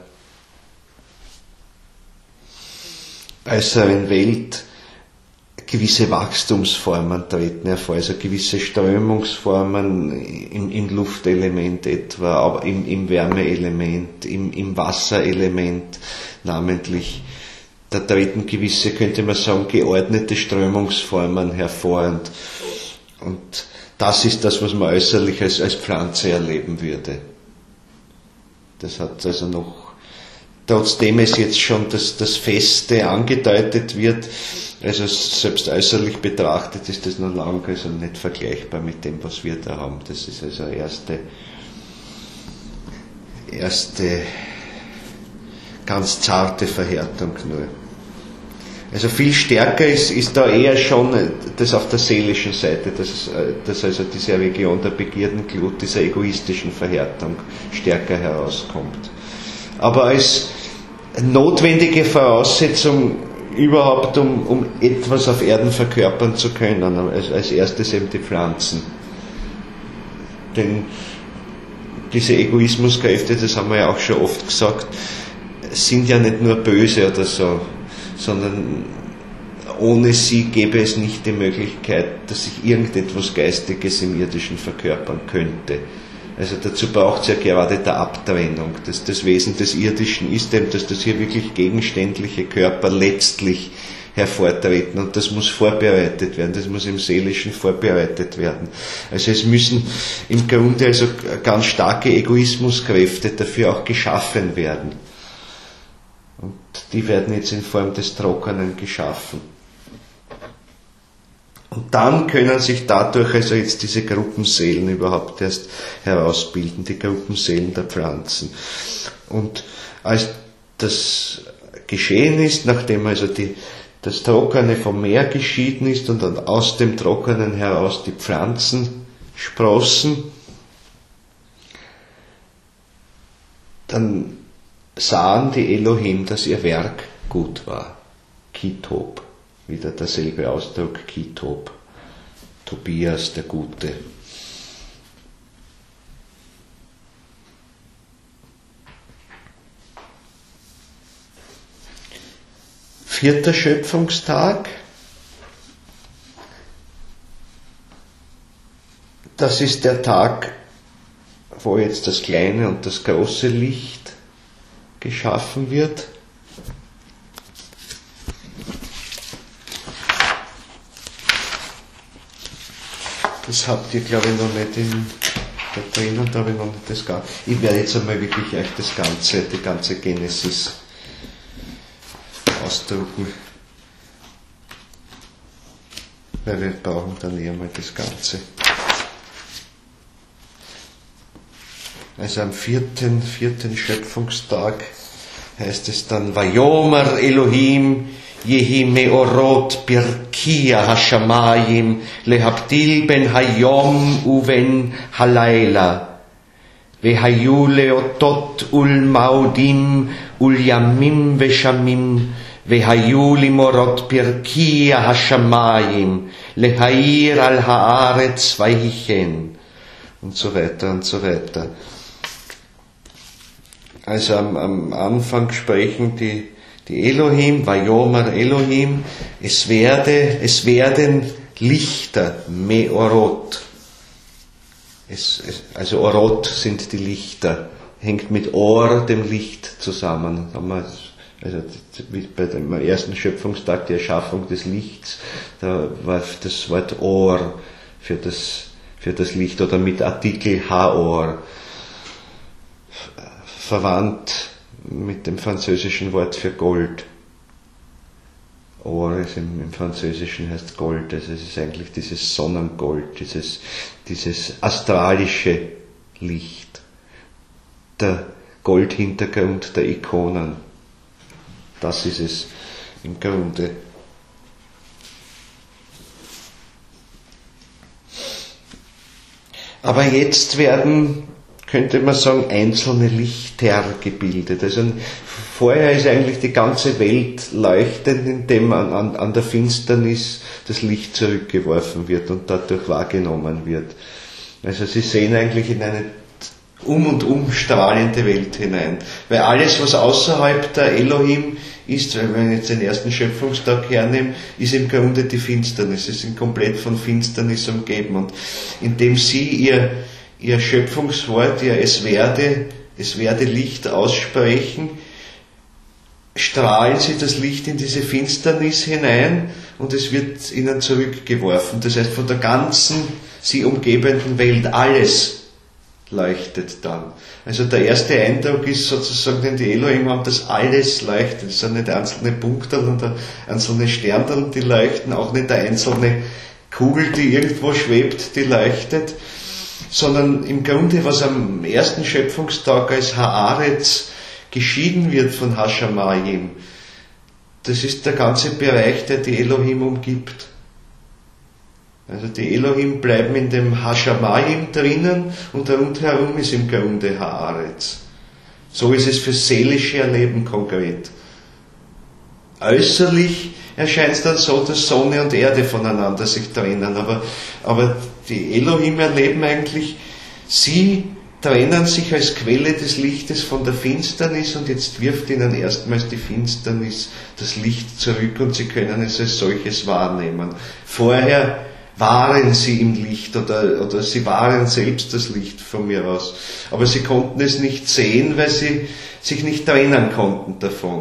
äußeren Welt gewisse Wachstumsformen treten hervor, also gewisse Strömungsformen im Luftelement etwa, aber im Wärmeelement, im Wasserelement namentlich. Da treten gewisse, könnte man sagen, geordnete Strömungsformen hervor und das ist das, was man äußerlich als Pflanze erleben würde. Das hat also noch, trotzdem es jetzt schon das Feste angedeutet wird, also selbst äußerlich betrachtet ist das noch lange also nicht vergleichbar mit dem, was wir da haben. Das ist also erste ganz zarte Verhärtung nur. Also viel stärker ist da eher schon das auf der seelischen Seite, dass also diese Region der Begierdenglut, dieser egoistischen Verhärtung stärker herauskommt. Aber als notwendige Voraussetzung überhaupt, um etwas auf Erden verkörpern zu können, als erstes eben die Pflanzen. Denn diese Egoismuskräfte, das haben wir ja auch schon oft gesagt, sind ja nicht nur böse oder so, sondern ohne sie gäbe es nicht die Möglichkeit, dass sich irgendetwas Geistiges im Irdischen verkörpern könnte. Also dazu braucht es ja gerade der Abtrennung. Das Wesen des Irdischen ist eben, dass das hier wirklich gegenständliche Körper letztlich hervortreten und das muss vorbereitet werden, das muss im Seelischen vorbereitet werden. Also es müssen im Grunde also ganz starke Egoismuskräfte dafür auch geschaffen werden. Und die werden jetzt in Form des Trockenen geschaffen. Und dann können sich dadurch also jetzt diese Gruppenseelen überhaupt erst herausbilden, die Gruppenseelen der Pflanzen. Und als das geschehen ist, nachdem also das Trockene vom Meer geschieden ist und dann aus dem Trockenen heraus die Pflanzen sprossen, dann sahen die Elohim, dass ihr Werk gut war. Kitob. Wieder derselbe Ausdruck, Kitob, Tobias der Gute. Vierter Schöpfungstag. Das ist der Tag, wo jetzt das kleine und das große Licht geschaffen wird. Das habt ihr, glaube ich, noch nicht da drinnen, da habe ich noch nicht das Ganze. Ich werde jetzt einmal wirklich euch die ganze Genesis ausdrucken, weil wir brauchen dann eher mal das Ganze. Also am vierten Schöpfungstag heißt es dann, Vayomer Elohim Yehi Meorot Birkia Hashamayim Lehabdil ben Hayom uven Halayla Vehayu Leotot ul Maudim ul Yamim Veshamim Vehayu Limorot Birkia Hashamayim Lehair al Haaretz Vaichen und so weiter und so weiter. Also am Anfang sprechen die Elohim, Vayomer Elohim, es werden Lichter, Meorot. Also Orot sind die Lichter, hängt mit Or, dem Licht, zusammen. Also wie bei dem ersten Schöpfungstag, die Erschaffung des Lichts, da war das Wort Or für das Licht, oder mit Artikel Haor verwandt mit dem französischen Wort für Gold. Or im Französischen heißt Gold, also es ist eigentlich dieses Sonnengold, dieses astralische Licht, der Goldhintergrund der Ikonen. Das ist es im Grunde. Aber jetzt werden, könnte man sagen, einzelne Lichter gebildet. Also vorher ist eigentlich die ganze Welt leuchtend, indem an der Finsternis das Licht zurückgeworfen wird und dadurch wahrgenommen wird. Also Sie sehen eigentlich in eine strahlende Welt hinein. Weil alles, was außerhalb der Elohim ist, wenn wir jetzt den ersten Schöpfungstag hernehmen, ist im Grunde die Finsternis. Sie sind komplett von Finsternis umgeben. Und indem Sie Ihr Schöpfungswort, Ihr es werde Licht aussprechen, strahlen Sie das Licht in diese Finsternis hinein und es wird Ihnen zurückgeworfen. Das heißt, von der ganzen Sie umgebenden Welt alles leuchtet dann. Also der erste Eindruck ist sozusagen, denn die Elohim haben, das alles leuchtet. Es sind nicht einzelne Punkte und einzelne Sterne, die leuchten, auch nicht eine einzelne Kugel, die irgendwo schwebt, die leuchtet, sondern im Grunde, was am ersten Schöpfungstag als Haaretz geschieden wird von Hashamayim, das ist der ganze Bereich, der die Elohim umgibt. Also die Elohim bleiben in dem Hashamayim drinnen und rundherum ist im Grunde Haaretz. So ist es für seelische Erleben konkret. Äußerlich erscheint es dann so, dass Sonne und Erde voneinander sich trennen, aber die Elohim erleben eigentlich, sie trennen sich als Quelle des Lichtes von der Finsternis und jetzt wirft ihnen erstmals die Finsternis das Licht zurück und sie können es als solches wahrnehmen. Vorher waren sie im Licht oder sie waren selbst das Licht von mir aus. Aber sie konnten es nicht sehen, weil sie sich nicht trennen konnten davon.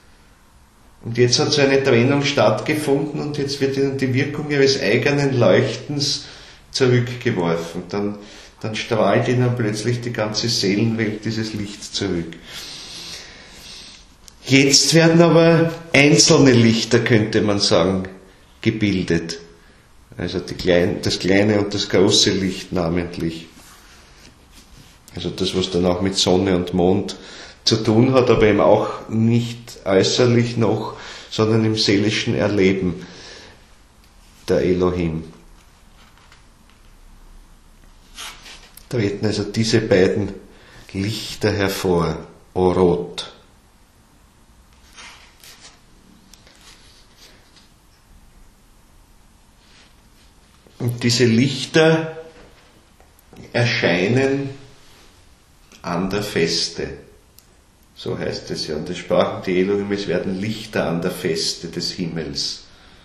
Und jetzt hat so eine Trennung stattgefunden und jetzt wird ihnen die Wirkung ihres eigenen Leuchtens zurückgeworfen. Dann strahlt ihnen plötzlich die ganze Seelenwelt dieses Licht zurück. Jetzt werden aber einzelne Lichter, könnte man sagen, gebildet. Also das kleine und das große Licht namentlich. Also das, was dann auch mit Sonne und Mond zu tun hat, aber eben auch nicht äußerlich noch, sondern im seelischen Erleben der Elohim. Treten also diese beiden Lichter hervor, Orot. Und diese Lichter erscheinen an der Feste. So heißt es ja. Und es sprachen die Elohim, es werden Lichter an der Feste des Himmels.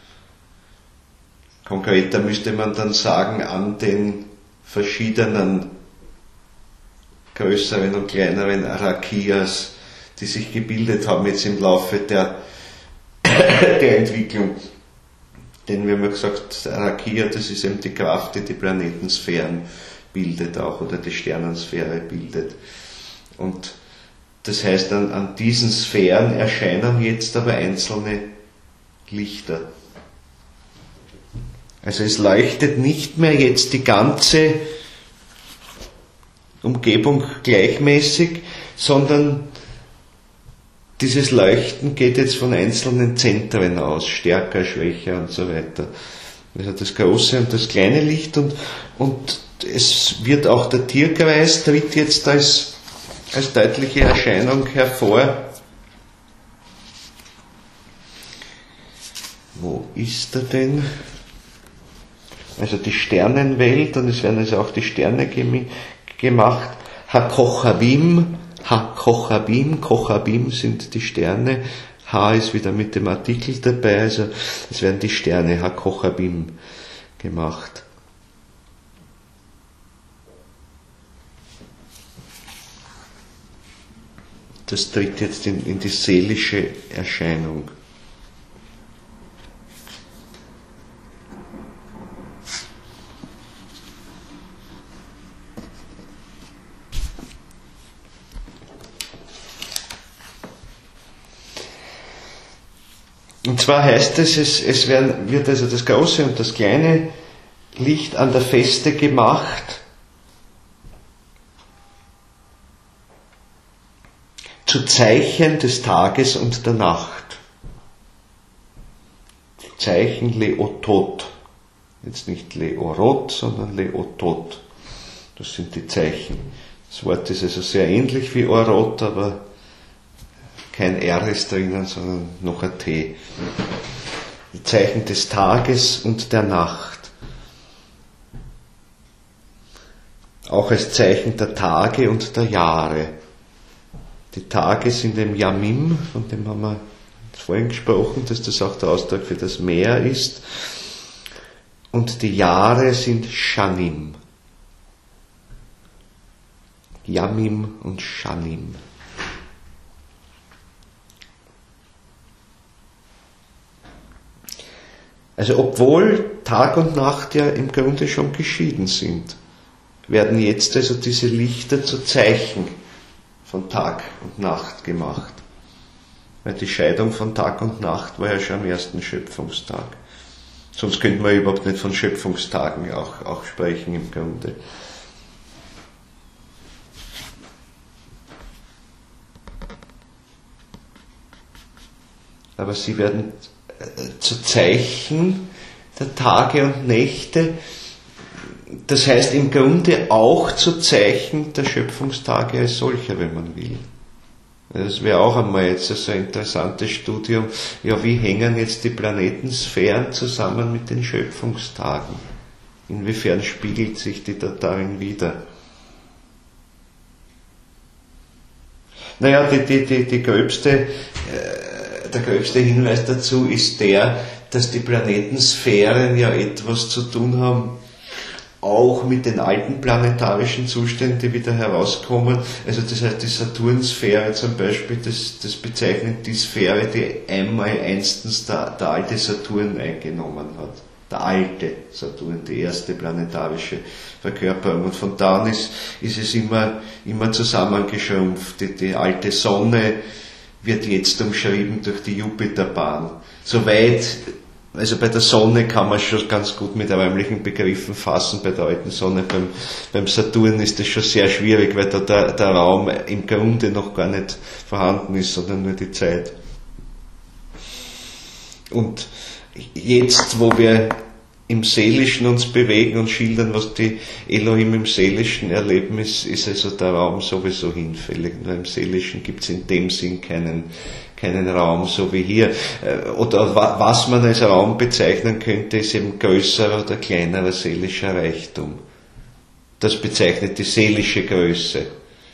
Konkreter müsste man dann sagen, an den verschiedenen größeren und kleineren Rakias, die sich gebildet haben jetzt im Laufe der Entwicklung. Denn wir haben ja gesagt, Rakia, das ist eben die Kraft, die die Planetensphären bildet auch, oder die Sternensphäre bildet. Und das heißt, an diesen Sphären erscheinen jetzt aber einzelne Lichter. Also es leuchtet nicht mehr jetzt die ganze Umgebung gleichmäßig, sondern dieses Leuchten geht jetzt von einzelnen Zentren aus, stärker, schwächer und so weiter. Also das große und das kleine Licht und es wird auch der Tierkreis tritt jetzt als deutliche Erscheinung hervor. Wo ist er denn? Also die Sternenwelt, und es werden also auch die Sterne gemacht. Ha-Kochabim, Kochabim sind die Sterne. Ha ist wieder mit dem Artikel dabei, also es werden die Sterne Ha-Kochabim gemacht. Das tritt jetzt in die seelische Erscheinung. Und zwar heißt es wird also das große und das kleine Licht an der Feste gemacht, zu Zeichen des Tages und der Nacht. Zeichen Leotot. Jetzt nicht Leorot, sondern Leotot. Das sind die Zeichen. Das Wort ist also sehr ähnlich wie Orot, aber kein R ist drinnen, sondern noch ein T. Die Zeichen des Tages und der Nacht. Auch als Zeichen der Tage und der Jahre. Die Tage sind im Yamim, von dem haben wir vorhin gesprochen, dass das auch der Ausdruck für das Meer ist. Und die Jahre sind Shanim. Yamim und Shanim. Also obwohl Tag und Nacht ja im Grunde schon geschieden sind, werden jetzt also diese Lichter zu Zeichen von Tag und Nacht gemacht. Weil die Scheidung von Tag und Nacht war ja schon am ersten Schöpfungstag. Sonst könnte man überhaupt nicht von Schöpfungstagen auch sprechen im Grunde. Aber sie werden zu Zeichen der Tage und Nächte, das heißt im Grunde auch zu Zeichen der Schöpfungstage als solcher, wenn man will. Das wäre auch einmal jetzt so ein interessantes Studium. Ja, wie hängen jetzt die Planetensphären zusammen mit den Schöpfungstagen? Inwiefern spiegelt sich die da darin wider? Naja, der gröbste Hinweis dazu ist der, dass die Planetensphären ja etwas zu tun haben, auch mit den alten planetarischen Zuständen, die wieder herauskommen. Also das heißt, die Saturnsphäre zum Beispiel, das bezeichnet die Sphäre, die einmal einstens der alte Saturn eingenommen hat. Der alte Saturn, die erste planetarische Verkörperung. Und von da an ist es immer zusammengeschrumpft. Die alte Sonne wird jetzt umschrieben durch die Jupiterbahn. Soweit, also bei der Sonne kann man schon ganz gut mit räumlichen Begriffen fassen, bei der alten Sonne. Beim Saturn ist das schon sehr schwierig, weil da der Raum im Grunde noch gar nicht vorhanden ist, sondern nur die Zeit. Und jetzt, wo wir im Seelischen uns bewegen und schildern, was die Elohim im Seelischen erleben, ist also der Raum sowieso hinfällig. Nur im Seelischen gibt es in dem Sinn keinen Raum, so wie hier. Oder was man als Raum bezeichnen könnte, ist eben größerer oder kleinerer seelischer Reichtum. Das bezeichnet die seelische Größe.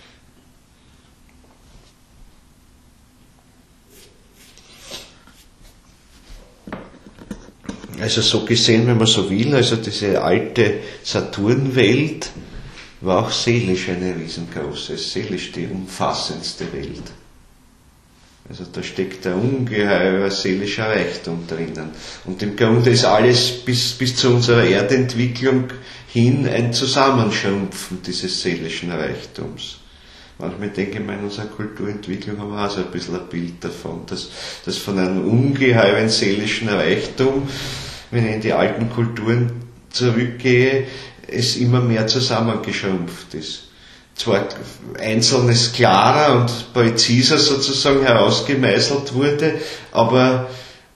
Also so gesehen, wenn man so will, also diese alte Saturnwelt war auch seelisch eine riesengroße, seelisch die umfassendste Welt. Also da steckt ein ungeheurer seelischer Reichtum drinnen. Und im Grunde ist alles bis zu unserer Erdentwicklung hin ein Zusammenschrumpfen dieses seelischen Reichtums. Manchmal denke ich mal, in unserer Kulturentwicklung haben wir auch so ein bisschen ein Bild davon, dass von einem ungeheuren seelischen Reichtum, wenn ich in die alten Kulturen zurückgehe, es immer mehr zusammengeschrumpft ist. zwar Einzelnes klarer und präziser sozusagen herausgemeißelt wurde, aber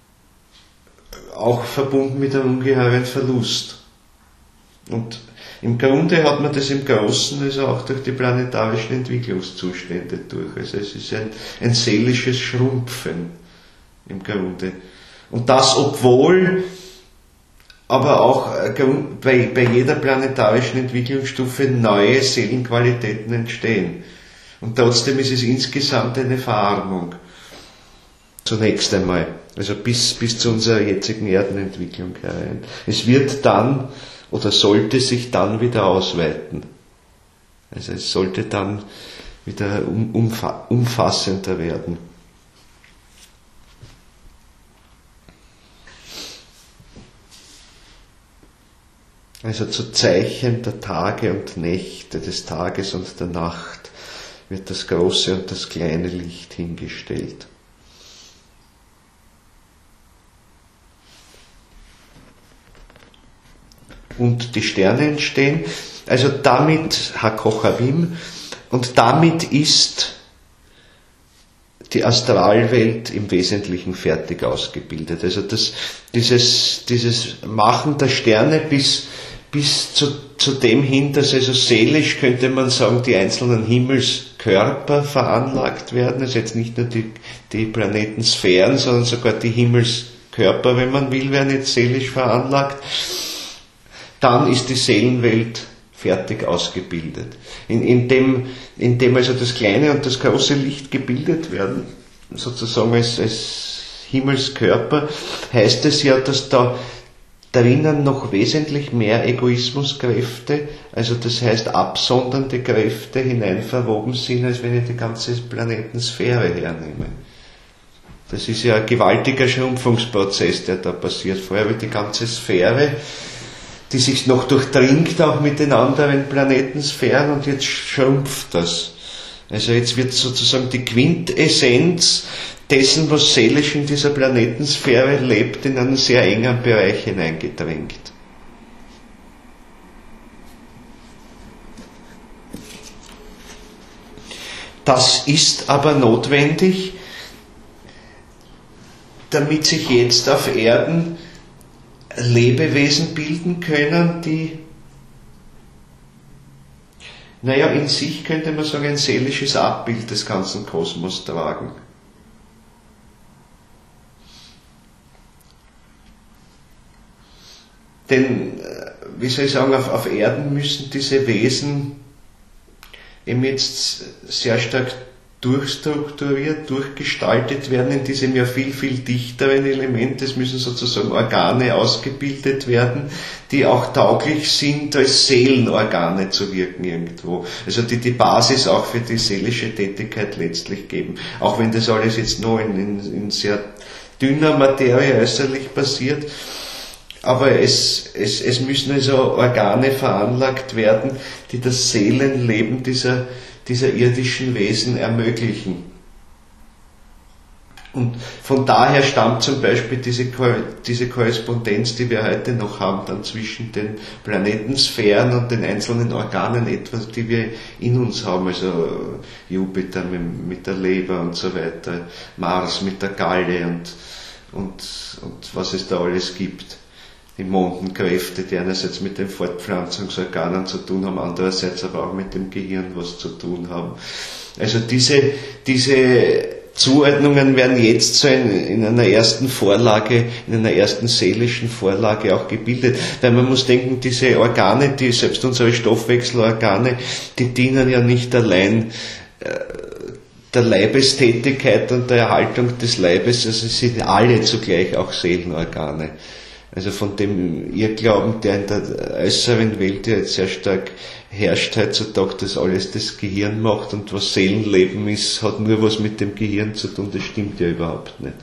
auch verbunden mit einem ungeheuren Verlust. Und im Grunde hat man das im Großen also auch durch die planetarischen Entwicklungszustände durch. Also es ist ein seelisches Schrumpfen im Grunde. Und das, obwohl aber auch bei jeder planetarischen Entwicklungsstufe neue Seelenqualitäten entstehen. Und trotzdem ist es insgesamt eine Verarmung. Zunächst einmal. Also bis zu unserer jetzigen Erdenentwicklung herein. Es wird dann oder sollte sich dann wieder ausweiten. Also es sollte dann wieder umfassender werden. Also zu Zeichen der Tage und Nächte, des Tages und der Nacht wird das große und das kleine Licht hingestellt. Und die Sterne entstehen, also damit HaKochavim, und damit ist die Astralwelt im Wesentlichen fertig ausgebildet. Also dieses Machen der Sterne bis zu dem hin, dass also seelisch, könnte man sagen, die einzelnen Himmelskörper veranlagt werden, also jetzt nicht nur die Planetensphären, sondern sogar die Himmelskörper, wenn man will, werden jetzt seelisch veranlagt. Dann ist die Seelenwelt fertig ausgebildet. Indem also das kleine und das große Licht gebildet werden, sozusagen als Himmelskörper, heißt es ja, dass da drinnen noch wesentlich mehr Egoismuskräfte, also das heißt absondernde Kräfte hineinverwoben sind, als wenn ich die ganze Planetensphäre hernehme. Das ist ja ein gewaltiger Schrumpfungsprozess, der da passiert. Vorher wird die ganze Sphäre, die sich noch durchdringt auch mit den anderen Planetensphären, und jetzt schrumpft das. Also jetzt wird sozusagen die Quintessenz dessen, was seelisch in dieser Planetensphäre lebt, in einen sehr engen Bereich hineingedrängt. Das ist aber notwendig, damit sich jetzt auf Erden Lebewesen bilden können, die, in sich könnte man sagen, ein seelisches Abbild des ganzen Kosmos tragen. Denn, wie soll ich sagen, auf Erden müssen diese Wesen eben jetzt sehr stark durchstrukturiert, durchgestaltet werden in diesem ja viel, viel dichteren Element. Es müssen sozusagen Organe ausgebildet werden, die auch tauglich sind, als Seelenorgane zu wirken irgendwo. Also die Basis auch für die seelische Tätigkeit letztlich geben. Auch wenn das alles jetzt nur in sehr dünner Materie äußerlich passiert. Aber es müssen also Organe veranlagt werden, die das Seelenleben dieser irdischen Wesen ermöglichen. Und von daher stammt zum Beispiel diese Korrespondenz, die wir heute noch haben, dann zwischen den Planetensphären und den einzelnen Organen etwas, die wir in uns haben, also Jupiter mit der Leber und so weiter, Mars mit der Galle und was es da alles gibt. Die Mondenkräfte, die einerseits mit den Fortpflanzungsorganen zu tun haben, andererseits aber auch mit dem Gehirn was zu tun haben. Also diese Zuordnungen werden jetzt so in einer ersten Vorlage, in einer ersten seelischen Vorlage auch gebildet. Weil man muss denken, diese Organe, selbst unsere Stoffwechselorgane, die dienen ja nicht allein der Leibestätigkeit und der Erhaltung des Leibes, also sie sind alle zugleich auch Seelenorgane. Also von dem Irrglauben, der in der äußeren Welt ja jetzt sehr stark herrscht heutzutage, dass alles das Gehirn macht und was Seelenleben ist, hat nur was mit dem Gehirn zu tun, das stimmt ja überhaupt nicht.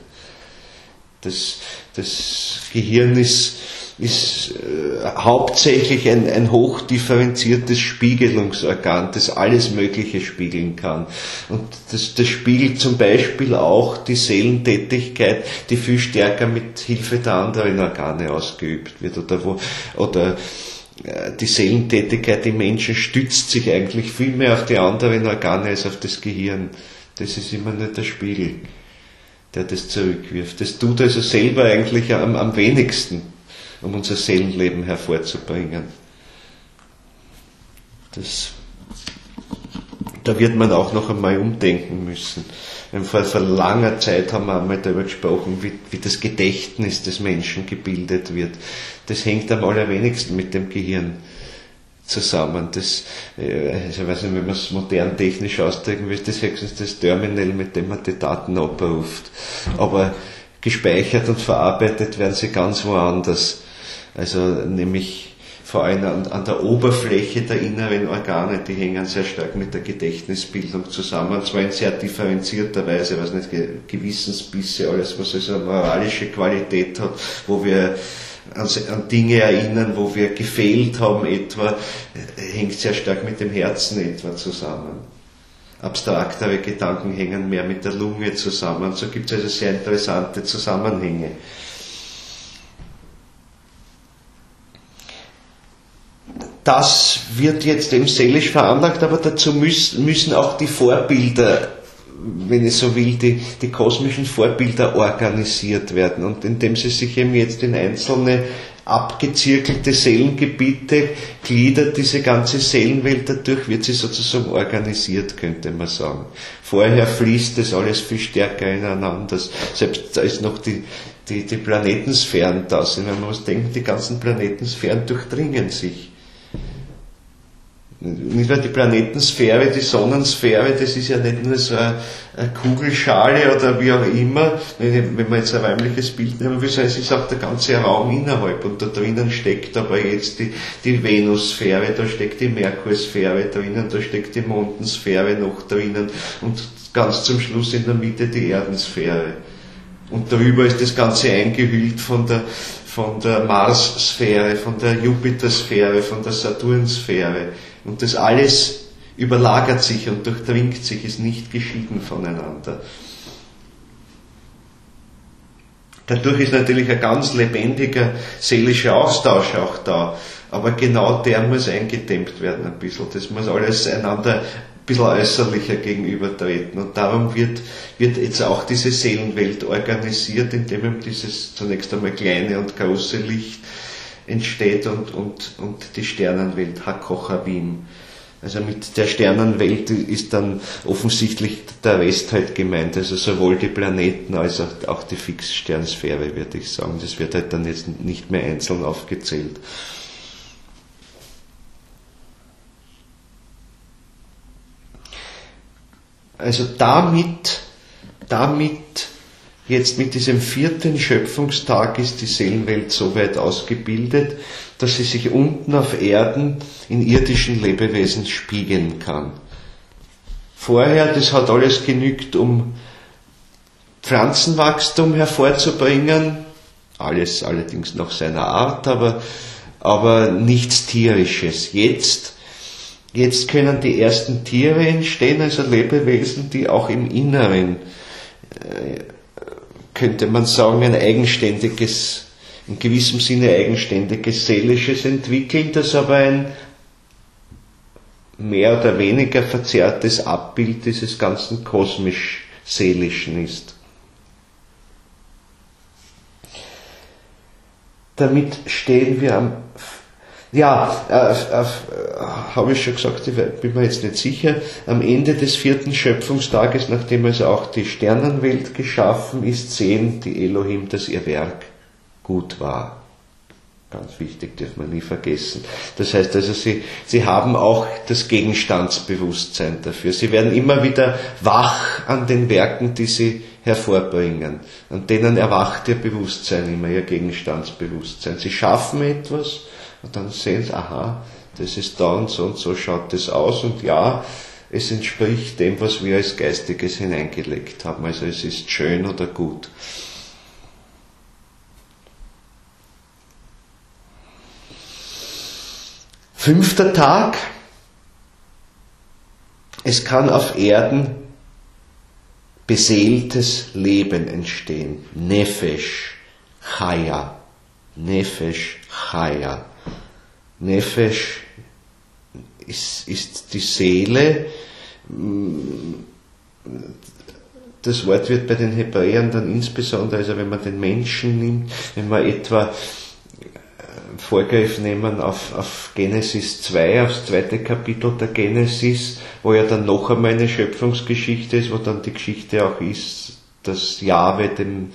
Das Gehirn ist hauptsächlich ein hochdifferenziertes Spiegelungsorgan, das alles Mögliche spiegeln kann. Und das spiegelt zum Beispiel auch die Seelentätigkeit, die viel stärker mit Hilfe der anderen Organe ausgeübt wird, oder die Seelentätigkeit im Menschen stützt sich eigentlich viel mehr auf die anderen Organe als auf das Gehirn. Das ist immer nur der Spiegel, der das zurückwirft. Das tut also selber eigentlich am wenigsten, um unser Seelenleben hervorzubringen. Da wird man auch noch einmal umdenken müssen. Vor langer Zeit haben wir einmal darüber gesprochen, wie das Gedächtnis des Menschen gebildet wird. Das hängt am allerwenigsten mit dem Gehirn zusammen. Ich weiß nicht, wenn man es modern technisch ausdrücken will, das ist höchstens das Terminal, mit dem man die Daten abruft. Aber gespeichert und verarbeitet werden sie ganz woanders. Also nämlich vor allem an der Oberfläche der inneren Organe, die hängen sehr stark mit der Gedächtnisbildung zusammen, und zwar in sehr differenzierter Weise, was nicht, Gewissensbisse, alles was also eine moralische Qualität hat, wo wir an Dinge erinnern, wo wir gefehlt haben etwa, hängt sehr stark mit dem Herzen etwa zusammen. Abstraktere Gedanken hängen mehr mit der Lunge zusammen, so gibt es also sehr interessante Zusammenhänge. Das wird jetzt eben seelisch veranlagt, aber dazu müssen auch die Vorbilder, wenn ich so will, die kosmischen Vorbilder organisiert werden. Und indem sie sich eben jetzt in einzelne abgezirkelte Seelengebiete gliedert, diese ganze Seelenwelt dadurch, wird sie sozusagen organisiert, könnte man sagen. Vorher fließt das alles viel stärker ineinander. Selbst da ist noch die Planetensphären da sind. Man muss denken, die ganzen Planetensphären durchdringen sich. Nicht nur die Planetensphäre, die Sonnensphäre, das ist ja nicht nur so eine Kugelschale oder wie auch immer, wenn man jetzt ein räumliches Bild nehmen will, sondern es ist auch der ganze Raum innerhalb, und da drinnen steckt aber jetzt die Venussphäre, da steckt die Merkursphäre drinnen, da steckt die Mondensphäre noch drinnen und ganz zum Schluss in der Mitte die Erdensphäre. Und darüber ist das Ganze eingehüllt von der Marssphäre, von der Jupitersphäre, von der Saturnsphäre. Und das alles überlagert sich und durchdringt sich, ist nicht geschieden voneinander. Dadurch ist natürlich ein ganz lebendiger seelischer Austausch auch da. Aber genau der muss eingedämmt werden ein bisschen. Das muss alles einander ein bisschen äußerlicher gegenübertreten. Und darum wird jetzt auch diese Seelenwelt organisiert, indem eben dieses zunächst einmal kleine und große Licht entsteht und die Sternenwelt Hakochavim. Also mit der Sternenwelt ist dann offensichtlich der Rest halt gemeint, also sowohl die Planeten als auch die Fixsternsphäre, würde ich sagen. Das wird halt dann jetzt nicht mehr einzeln aufgezählt. Also damit jetzt mit diesem 4. Schöpfungstag ist die Seelenwelt so weit ausgebildet, dass sie sich unten auf Erden in irdischen Lebewesen spiegeln kann. Vorher, das hat alles genügt, um Pflanzenwachstum hervorzubringen, alles allerdings nach seiner Art, aber nichts Tierisches. Jetzt können die ersten Tiere entstehen, also Lebewesen, die auch im Inneren, könnte man sagen, ein eigenständiges, in gewissem Sinne eigenständiges Seelisches entwickeln, das aber ein mehr oder weniger verzerrtes Abbild dieses ganzen kosmisch-seelischen ist. Damit stehen wir am, habe ich schon gesagt, ich bin mir jetzt nicht sicher, am Ende des 4. Schöpfungstages, nachdem also auch die Sternenwelt geschaffen ist, sehen die Elohim, dass ihr Werk gut war. Ganz wichtig, darf man nie vergessen. Das heißt also, sie haben auch das Gegenstandsbewusstsein dafür. Sie werden immer wieder wach an den Werken, die sie hervorbringen. An denen erwacht ihr Bewusstsein immer, ihr Gegenstandsbewusstsein. Sie schaffen etwas und dann sehen sie, aha, das ist da und so schaut das aus, und ja, es entspricht dem, was wir als Geistiges hineingelegt haben. Also es ist schön oder gut. Fünfter Tag. Es kann auf Erden beseeltes Leben entstehen. Nefesh Chaya. Nefesh Chaya. Nefesh ist die Seele. Das Wort wird bei den Hebräern dann insbesondere, also wenn man den Menschen nimmt, wenn man etwa Vorgriff nehmen auf Genesis 2, aufs 2. Kapitel der Genesis, wo ja dann noch einmal eine Schöpfungsgeschichte ist, wo dann die Geschichte auch ist, dass Jahwe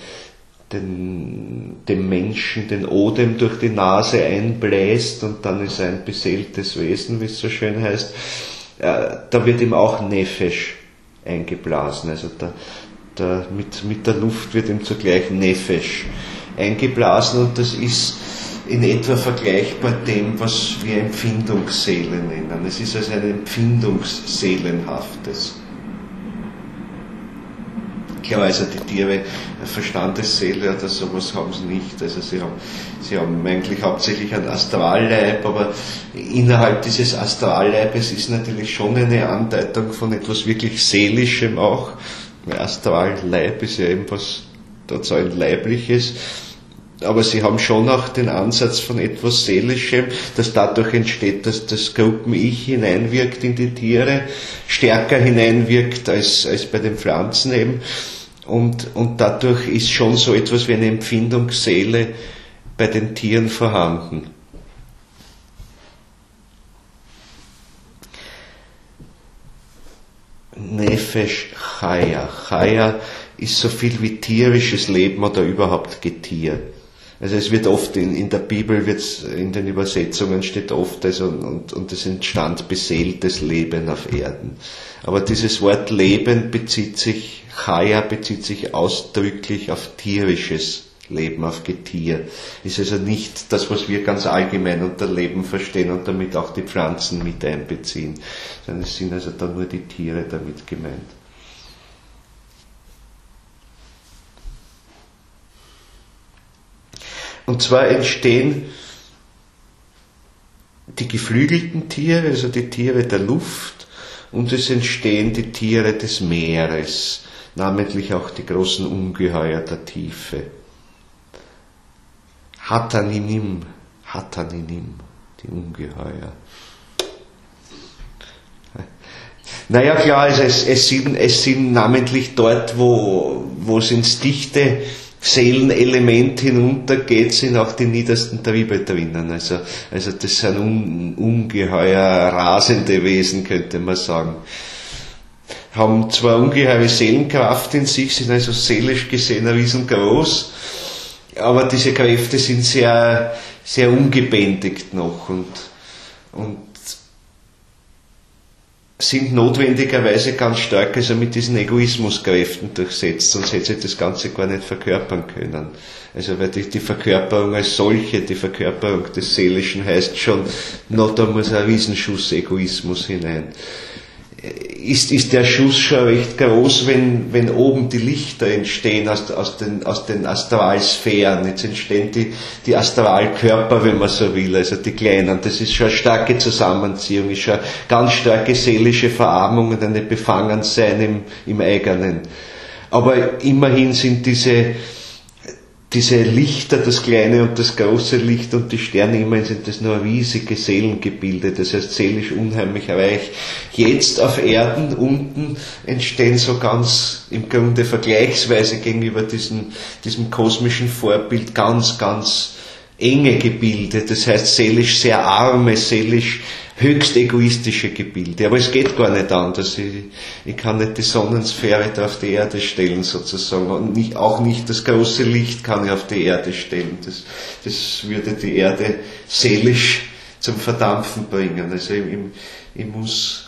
dem Menschen den Odem durch die Nase einbläst und dann ist er ein beseeltes Wesen, wie es so schön heißt. Da wird ihm auch Nefesh eingeblasen, also mit der Luft wird ihm zugleich Nefesh eingeblasen und das ist in etwa vergleichbar dem, was wir Empfindungsseele nennen. Es ist also ein Empfindungsseelenhaftes. Klar, also die Tiere, eine Verstandesseele oder sowas haben sie nicht. Also sie haben eigentlich hauptsächlich einen Astralleib, aber innerhalb dieses Astralleibes ist natürlich schon eine Andeutung von etwas wirklich Seelischem auch. Weil Astralleib ist ja eben was ein Leibliches. Aber sie haben schon auch den Ansatz von etwas Seelischem, das dadurch entsteht, dass das Gruppen-Ich hineinwirkt in die Tiere, stärker hineinwirkt als bei den Pflanzen eben. Und dadurch ist schon so etwas wie eine Empfindungsseele bei den Tieren vorhanden. Nefesh Chaya. Chaya ist so viel wie tierisches Leben oder überhaupt Getier. Also es wird oft in der Bibel, in den Übersetzungen steht oft, also, und es entstand beseeltes Leben auf Erden. Aber dieses Wort Leben Chaya bezieht sich ausdrücklich auf tierisches Leben, auf Getier. Ist also nicht das, was wir ganz allgemein unter Leben verstehen und damit auch die Pflanzen mit einbeziehen, sondern es sind also dann nur die Tiere damit gemeint. Und zwar entstehen die geflügelten Tiere, also die Tiere der Luft, und es entstehen die Tiere des Meeres, namentlich auch die großen Ungeheuer der Tiefe. Hataninim, die Ungeheuer. Naja, klar, also es sind namentlich dort, wo es ins dichte Seelenelement hinuntergeht, sind auch die niedersten Triebe drinnen. Also das sind ungeheuer rasende Wesen, könnte man sagen. Haben zwar ungeheure Seelenkraft in sich, sind also seelisch gesehen riesengroß, aber diese Kräfte sind sehr, sehr ungebändigt noch und sind notwendigerweise ganz stark also mit diesen Egoismuskräften durchsetzt, sonst hätte sie das Ganze gar nicht verkörpern können. Also weil die Verkörperung als solche, die Verkörperung des Seelischen heißt schon, da muss ein Riesenschuss Egoismus hinein. Ist der Schuss schon recht groß, wenn oben die Lichter entstehen aus den Astralsphären. Jetzt entstehen die Astralkörper, wenn man so will, also die kleinen. Das ist schon eine starke Zusammenziehung, ist schon eine ganz starke seelische Verarmung und eine Befangensein im eigenen. Aber immerhin sind diese Lichter, das kleine und das große Licht und die Sterne, immerhin sind das nur riesige Seelengebilde, das heißt seelisch unheimlich reich. Jetzt auf Erden unten entstehen so ganz im Grunde vergleichsweise gegenüber diesem kosmischen Vorbild ganz, ganz enge Gebilde, das heißt seelisch sehr arme, seelisch höchst egoistische Gebilde. Aber es geht gar nicht anders. Ich kann nicht die Sonnensphäre da auf die Erde stellen sozusagen und auch nicht das große Licht kann ich auf die Erde stellen. Das würde die Erde seelisch zum Verdampfen bringen. Also ich muss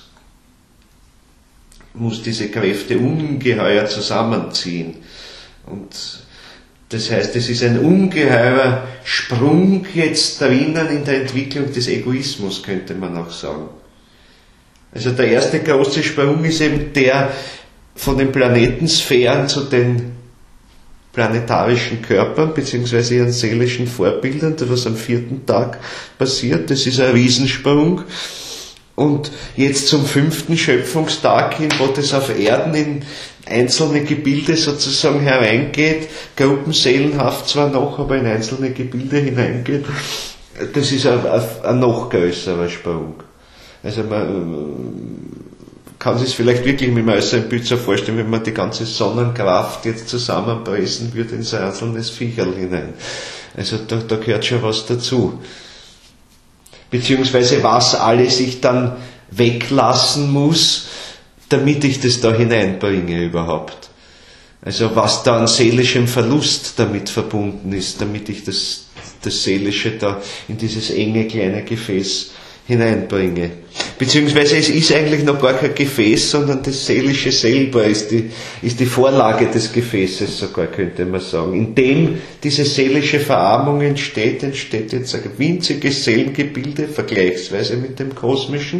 diese Kräfte ungeheuer zusammenziehen. Und das heißt, es ist ein ungeheurer Sprung jetzt drinnen in der Entwicklung des Egoismus, könnte man auch sagen. Also der erste große Sprung ist eben der von den Planetensphären zu den planetarischen Körpern, beziehungsweise ihren seelischen Vorbildern, das was am 4. Tag passiert. Das ist ein Riesensprung. Und jetzt zum 5. Schöpfungstag hin, wo das auf Erden in einzelne Gebilde sozusagen hereingeht, gruppenseelenhaft zwar noch, aber in einzelne Gebilde hineingeht, Das ist ein noch größerer Sprung. Also man kann sich vielleicht wirklich mit dem äußeren Bild so vorstellen, wenn man die ganze Sonnenkraft jetzt zusammenpressen würde ins einzelnes Viecherl hinein. Also da gehört schon was dazu. Beziehungsweise was alles ich dann weglassen muss, damit ich das da hineinbringe überhaupt. Also was da an seelischem Verlust damit verbunden ist, damit ich das Seelische da in dieses enge kleine Gefäß hineinbringe. Beziehungsweise es ist eigentlich noch gar kein Gefäß, sondern das Seelische selber ist die Vorlage des Gefäßes sogar, könnte man sagen. Indem diese seelische Verarmung entsteht jetzt ein winziges Seelengebilde, vergleichsweise mit dem kosmischen,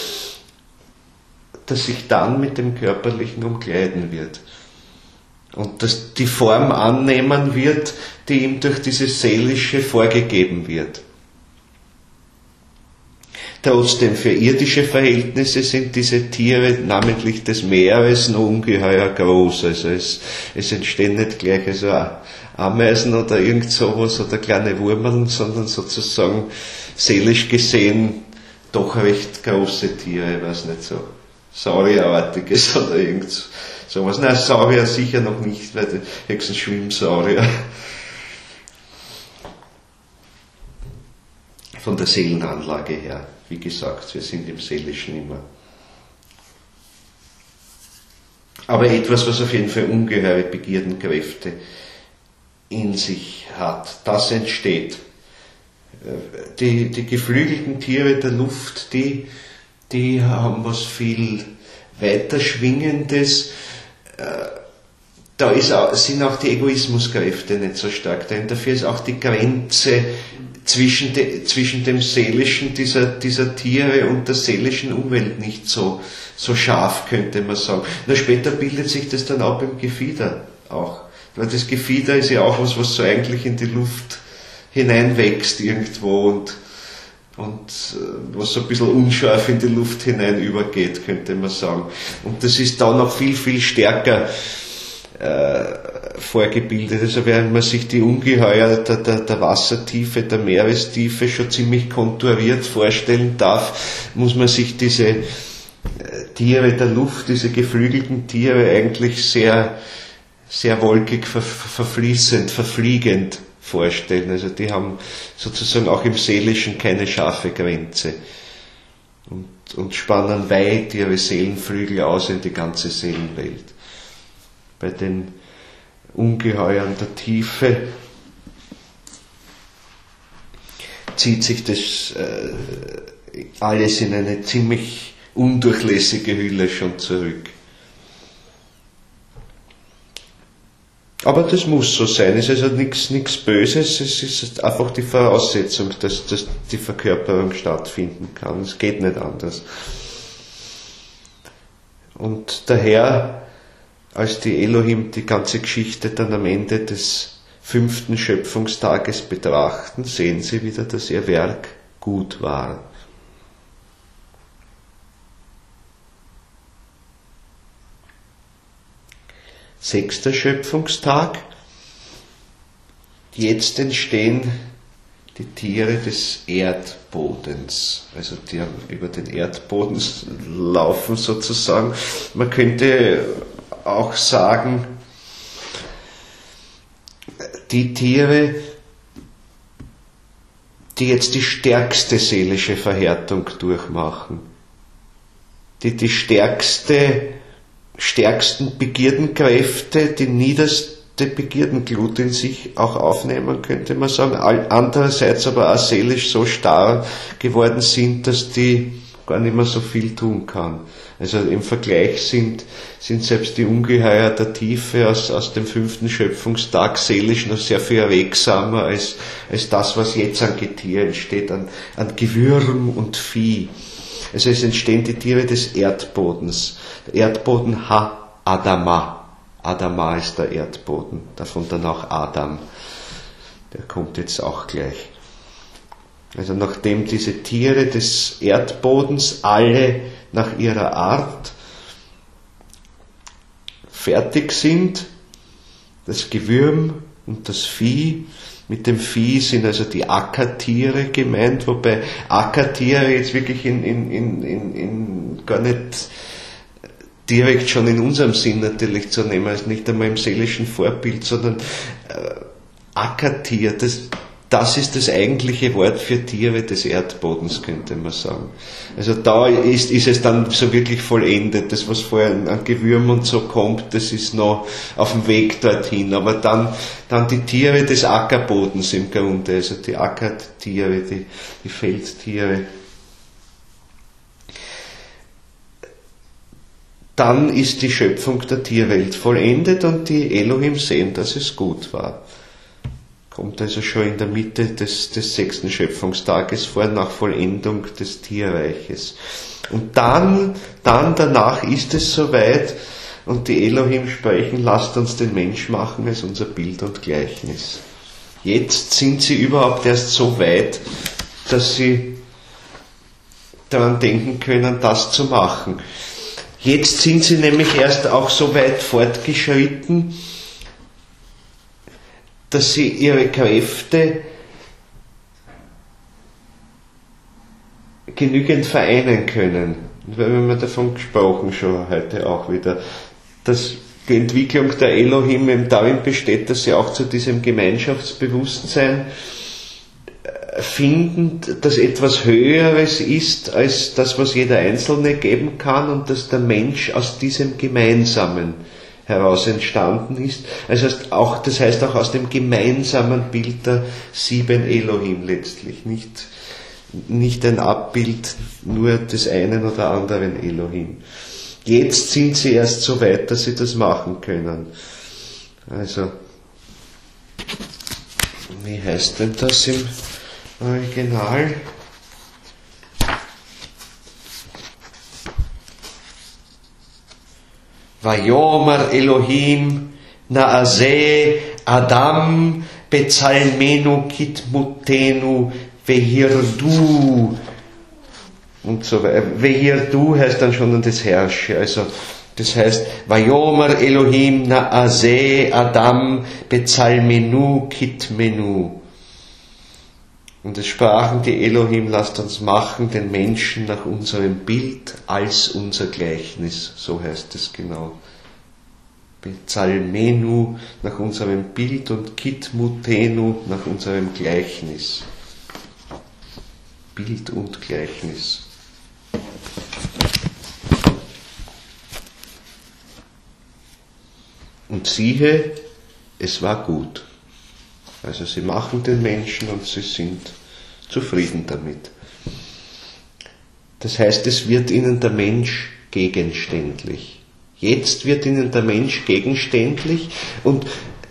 das sich dann mit dem Körperlichen umkleiden wird. Und das die Form annehmen wird, die ihm durch dieses Seelische vorgegeben wird. Trotzdem, für irdische Verhältnisse sind diese Tiere, namentlich des Meeres, noch ungeheuer groß. Also es entstehen nicht gleich also Ameisen oder irgend sowas oder kleine Wurmeln, sondern sozusagen seelisch gesehen doch recht große Tiere, ich weiß nicht, so Saurierartiges oder irgend sowas. Nein, Saurier sicher noch nicht, weil die höchstens Schwimmsaurier. Von der Seelenanlage her. Wie gesagt, wir sind im Seelischen immer. Aber etwas, was auf jeden Fall ungeheure Begierdenkräfte in sich hat, das entsteht. Die geflügelten Tiere der Luft, die haben was viel weiter Schwingendes. Da sind auch die Egoismuskräfte nicht so stark drin. Dafür ist auch die Grenze zwischen dem Seelischen dieser Tiere und der seelischen Umwelt nicht so scharf, könnte man sagen. Nur später bildet sich das dann auch beim Gefieder auch. Weil das Gefieder ist ja auch was so eigentlich in die Luft hineinwächst irgendwo und was so ein bisschen unscharf in die Luft hinein übergeht, könnte man sagen. Und das ist da noch viel, viel stärker vorgebildet. Also während man sich die Ungeheuer der Wassertiefe, der Meerestiefe schon ziemlich konturiert vorstellen darf, muss man sich diese Tiere der Luft, diese geflügelten Tiere eigentlich sehr, sehr wolkig, verfließend, verfliegend vorstellen. Also die haben sozusagen auch im Seelischen keine scharfe Grenze und spannen weit ihre Seelenflügel aus in die ganze Seelenwelt. Bei den Ungeheuern der Tiefe zieht sich das alles in eine ziemlich undurchlässige Hülle schon zurück. Aber das muss so sein, es ist also nichts Böses, es ist einfach die Voraussetzung, dass die Verkörperung stattfinden kann. Es geht nicht anders. Und daher, als die Elohim die ganze Geschichte dann am Ende des 5. Schöpfungstages betrachten, sehen sie wieder, dass ihr Werk gut war. Sechster Schöpfungstag. Jetzt entstehen die Tiere des Erdbodens. Also die über den Erdboden laufen sozusagen. Man könnte auch sagen, die Tiere, die jetzt die stärkste seelische Verhärtung durchmachen, die stärksten Begierdenkräfte, die niederste Begierdenglut in sich auch aufnehmen, könnte man sagen, andererseits aber auch seelisch so starr geworden sind, dass die gar nicht mehr so viel tun kann. Also im Vergleich sind selbst die Ungeheuer der Tiefe aus dem 5. Schöpfungstag seelisch noch sehr viel erregsamer als das, was jetzt an Getier entsteht, an Gewürm und Vieh. Also es entstehen die Tiere des Erdbodens. Der Erdboden Ha-Adama. Adama ist der Erdboden, davon dann auch Adam. Der kommt jetzt auch gleich. Also nachdem diese Tiere des Erdbodens alle nach ihrer Art fertig sind, das Gewürm und das Vieh. Mit dem Vieh sind also die Ackertiere gemeint, wobei Ackertiere jetzt wirklich gar nicht direkt schon in unserem Sinn natürlich zu nehmen, also nicht einmal im seelischen Vorbild, sondern Ackertier, das ist das eigentliche Wort für Tiere des Erdbodens, könnte man sagen. Also da ist es dann so wirklich vollendet. Das, was vorher an Gewürm und so kommt, das ist noch auf dem Weg dorthin. Aber dann die Tiere des Ackerbodens im Grunde, also die Ackertiere, die Feldtiere. Dann ist die Schöpfung der Tierwelt vollendet und die Elohim sehen, dass es gut war. Kommt also schon in der Mitte des 6. Schöpfungstages vor, nach Vollendung des Tierreiches. Und dann danach ist es soweit und die Elohim sprechen, lasst uns den Mensch machen als unser Bild und Gleichnis. Jetzt sind sie überhaupt erst so weit, dass sie daran denken können, das zu machen. Jetzt sind sie nämlich erst auch so weit fortgeschritten, dass sie ihre Kräfte genügend vereinen können. Wir haben davon gesprochen schon heute auch wieder, dass die Entwicklung der Elohim eben darin besteht, dass sie auch zu diesem Gemeinschaftsbewusstsein finden, dass etwas Höheres ist als das, was jeder Einzelne geben kann und dass der Mensch aus diesem Gemeinsamen heraus entstanden ist. Also das heißt auch aus dem gemeinsamen Bild der 7 Elohim letztlich. Nicht ein Abbild nur des einen oder anderen Elohim. Jetzt sind sie erst so weit, dass sie das machen können. Also, wie heißt denn das im Original? Vayomer Elohim Naaseh Adam Bezalmenu Kitmutenu Vehirdu und so weiter. Vehirdu heißt dann schon das Herrsche, also das heißt Vayomer Elohim Naaseh Adam Bezalmenu Kitmenu. Und es sprachen die Elohim, lasst uns machen den Menschen nach unserem Bild als unser Gleichnis. So heißt es genau. Bezalmenu nach unserem Bild und Kitmutenu nach unserem Gleichnis. Bild und Gleichnis. Und siehe, es war gut. Also sie machen den Menschen und sie sind zufrieden damit. Das heißt, es wird ihnen der Mensch gegenständlich. Jetzt wird ihnen der Mensch gegenständlich und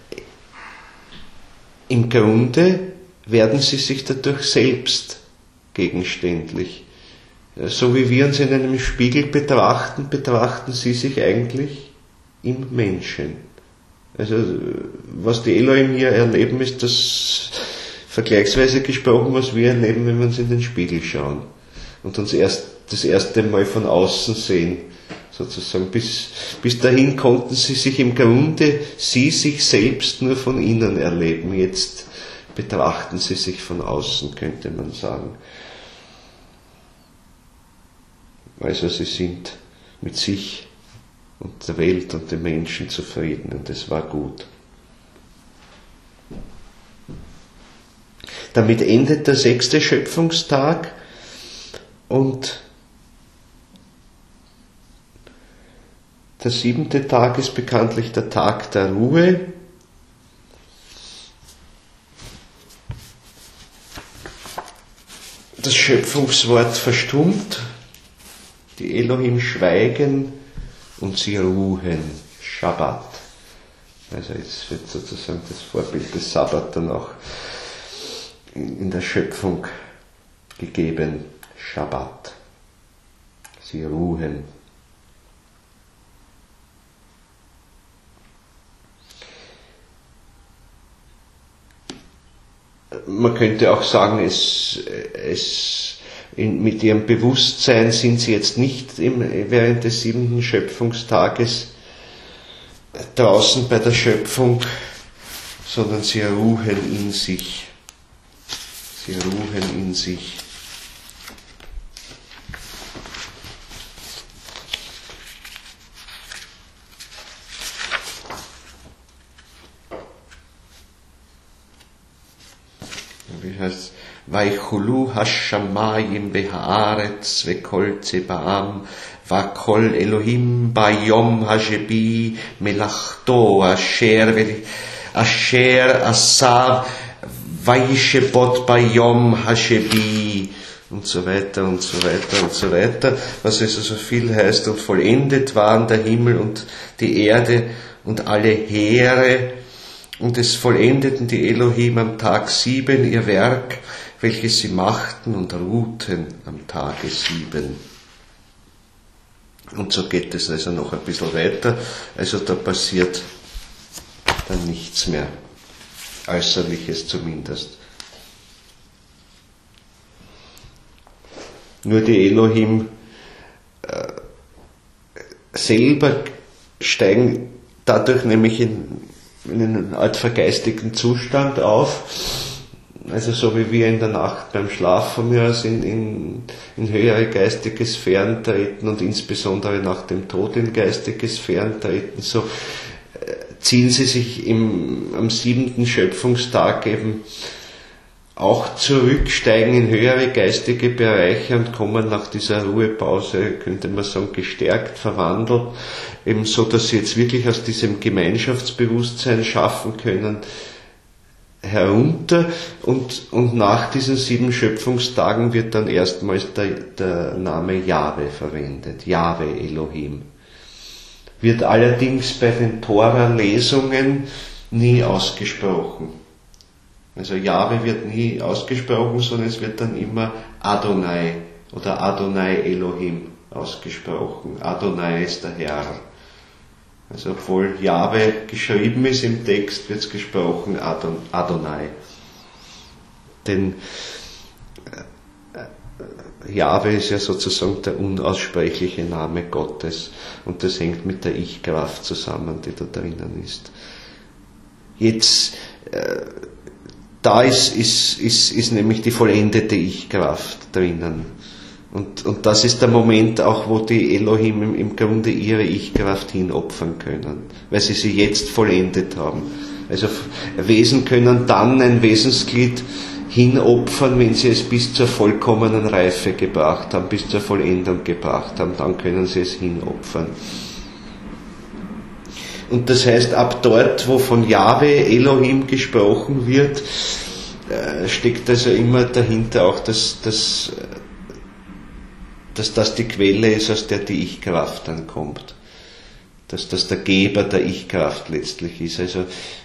im Grunde werden sie sich dadurch selbst gegenständlich. So wie wir uns in einem Spiegel betrachten, betrachten sie sich eigentlich im Menschen. Also was die Elohim hier erleben, ist das vergleichsweise gesprochen, was wir erleben, wenn wir uns in den Spiegel schauen und uns das erste Mal von außen sehen. Sozusagen bis dahin konnten sie sich im Grunde, sie sich selbst nur von innen erleben. Jetzt betrachten sie sich von außen, könnte man sagen. Also sie sind mit sich und der Welt und den Menschen zufrieden und es war gut. Damit endet der 6. Schöpfungstag und der 7. Tag ist bekanntlich der Tag der Ruhe. Das Schöpfungswort verstummt, die Elohim schweigen und sie ruhen. Schabbat. Also jetzt wird sozusagen das Vorbild des Sabbat dann auch in der Schöpfung gegeben. Schabbat. Sie ruhen. Man könnte auch sagen, mit ihrem Bewusstsein sind sie jetzt nicht während des 7. Schöpfungstages draußen bei der Schöpfung, sondern sie ruhen in sich. Sie ruhen in sich. Wie heißt Vaichulu hashamayim behaaretz vekol tzebaam vakol Elohim bayom hashebi melachto asher asav vaishebot bayom hashebi und so weiter und so weiter und so weiter, was also so viel heißt, und vollendet waren der Himmel und die Erde und alle Heere, und es vollendeten die Elohim am Tag 7 ihr Werk, welches sie machten, und ruhten am Tage 7. Und so geht es also noch ein bisschen weiter. Also da passiert dann nichts mehr, Äußerliches zumindest. Nur die Elohim selber steigen dadurch nämlich in einen Art vergeistigten Zustand auf, also so wie wir in der Nacht beim Schlaf von mir aus in höhere geistige Sphären treten und insbesondere nach dem Tod in geistige Sphären treten, so ziehen sie sich am 7. Schöpfungstag eben auch zurück, steigen in höhere geistige Bereiche und kommen nach dieser Ruhepause, könnte man sagen, gestärkt, verwandelt, eben so, dass sie jetzt wirklich aus diesem Gemeinschaftsbewusstsein schaffen können, herunter, und nach diesen 7 Schöpfungstagen wird dann erstmals der Name Jahwe verwendet, Jahwe Elohim. Wird allerdings bei den Tora-Lesungen nie ausgesprochen. Also Jahwe wird nie ausgesprochen, sondern es wird dann immer Adonai oder Adonai Elohim ausgesprochen. Adonai ist der Herr. Also obwohl Jahwe geschrieben ist im Text, wird es gesprochen Adonai. Denn Jahwe ist ja sozusagen der unaussprechliche Name Gottes, und das hängt mit der Ich-Kraft zusammen, die da drinnen ist. Jetzt da ist nämlich die vollendete Ich-Kraft drinnen. Und das ist der Moment auch, wo die Elohim im Grunde ihre Ich-Kraft hinopfern können, weil sie jetzt vollendet haben. Also Wesen können dann ein Wesensglied hinopfern, wenn sie es bis zur vollkommenen Reife gebracht haben, bis zur Vollendung gebracht haben, dann können sie es hinopfern. Und das heißt, ab dort, wo von Jahwe Elohim gesprochen wird, steckt also immer dahinter auch, dass das die Quelle ist, aus der die Ich-Kraft dann kommt. Dass das der Geber der Ich-Kraft letztlich ist. Also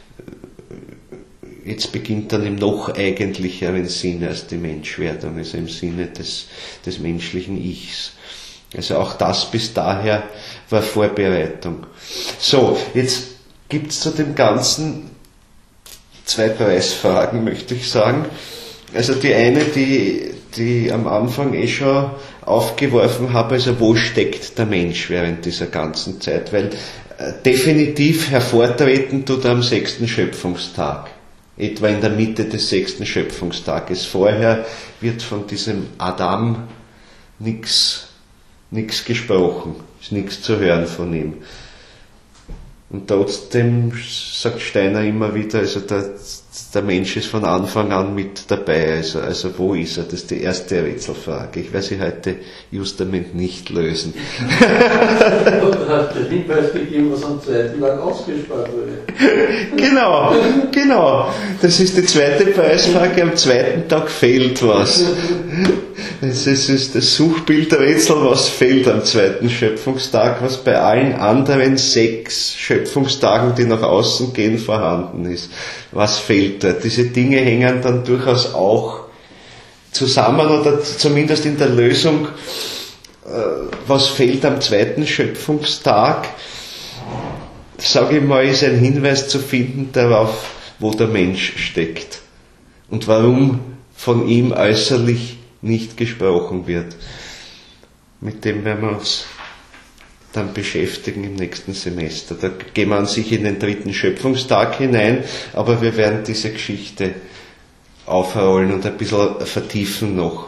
jetzt beginnt dann im noch eigentlicheren Sinne als die Menschwerdung, also im Sinne des menschlichen Ichs. Also auch das bis daher war Vorbereitung. So, jetzt gibt's zu dem Ganzen 2 Preisfragen, möchte ich sagen. Also die eine, die am Anfang schon aufgeworfen habe, also wo steckt der Mensch während dieser ganzen Zeit? Weil definitiv hervortreten tut er am 6. Schöpfungstag. Etwa in der Mitte des 6. Schöpfungstages. Vorher wird von diesem Adam nichts gesprochen, ist nichts zu hören von ihm. Und trotzdem sagt Steiner immer wieder, also der Mensch ist von Anfang an mit dabei, also wo ist er? Das ist die erste Rätselfrage. Ich werde sie heute justament nicht lösen. Du hast den Hinweis gegeben, was am 2. Tag ausgespart wurde. Genau. Das ist die zweite Preisfrage, am 2. Tag fehlt was. Es ist das Suchbildrätsel, was fehlt am 2. Schöpfungstag, was bei allen anderen 6 Schöpfungstagen, die nach außen gehen, vorhanden ist. Was fehlt da? Diese Dinge hängen dann durchaus auch zusammen, oder zumindest in der Lösung, was fehlt am 2. Schöpfungstag, sage ich mal, ist ein Hinweis zu finden darauf, wo der Mensch steckt und warum von ihm äußerlich nicht gesprochen wird. Mit dem werden wir uns dann beschäftigen im nächsten Semester. Da gehen wir an sich in den 3. Schöpfungstag hinein, aber wir werden diese Geschichte aufrollen und ein bisschen vertiefen noch.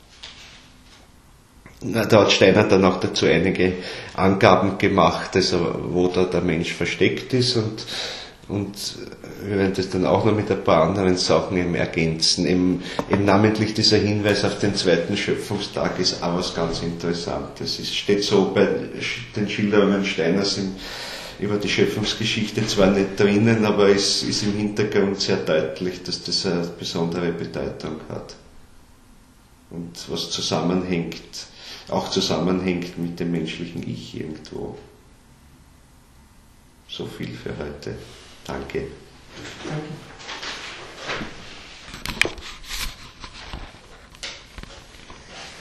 Da hat Steiner dann auch dazu einige Angaben gemacht, also wo da der Mensch versteckt ist und wir werden das dann auch noch mit ein paar anderen Sachen eben ergänzen. Eben namentlich dieser Hinweis auf den 2. Schöpfungstag ist auch was ganz Interessantes. Es steht so bei den Schilderungen Steiners über die Schöpfungsgeschichte zwar nicht drinnen, aber es ist im Hintergrund sehr deutlich, dass das eine besondere Bedeutung hat. Und was auch zusammenhängt mit dem menschlichen Ich irgendwo. So viel für heute. Danke. Danke.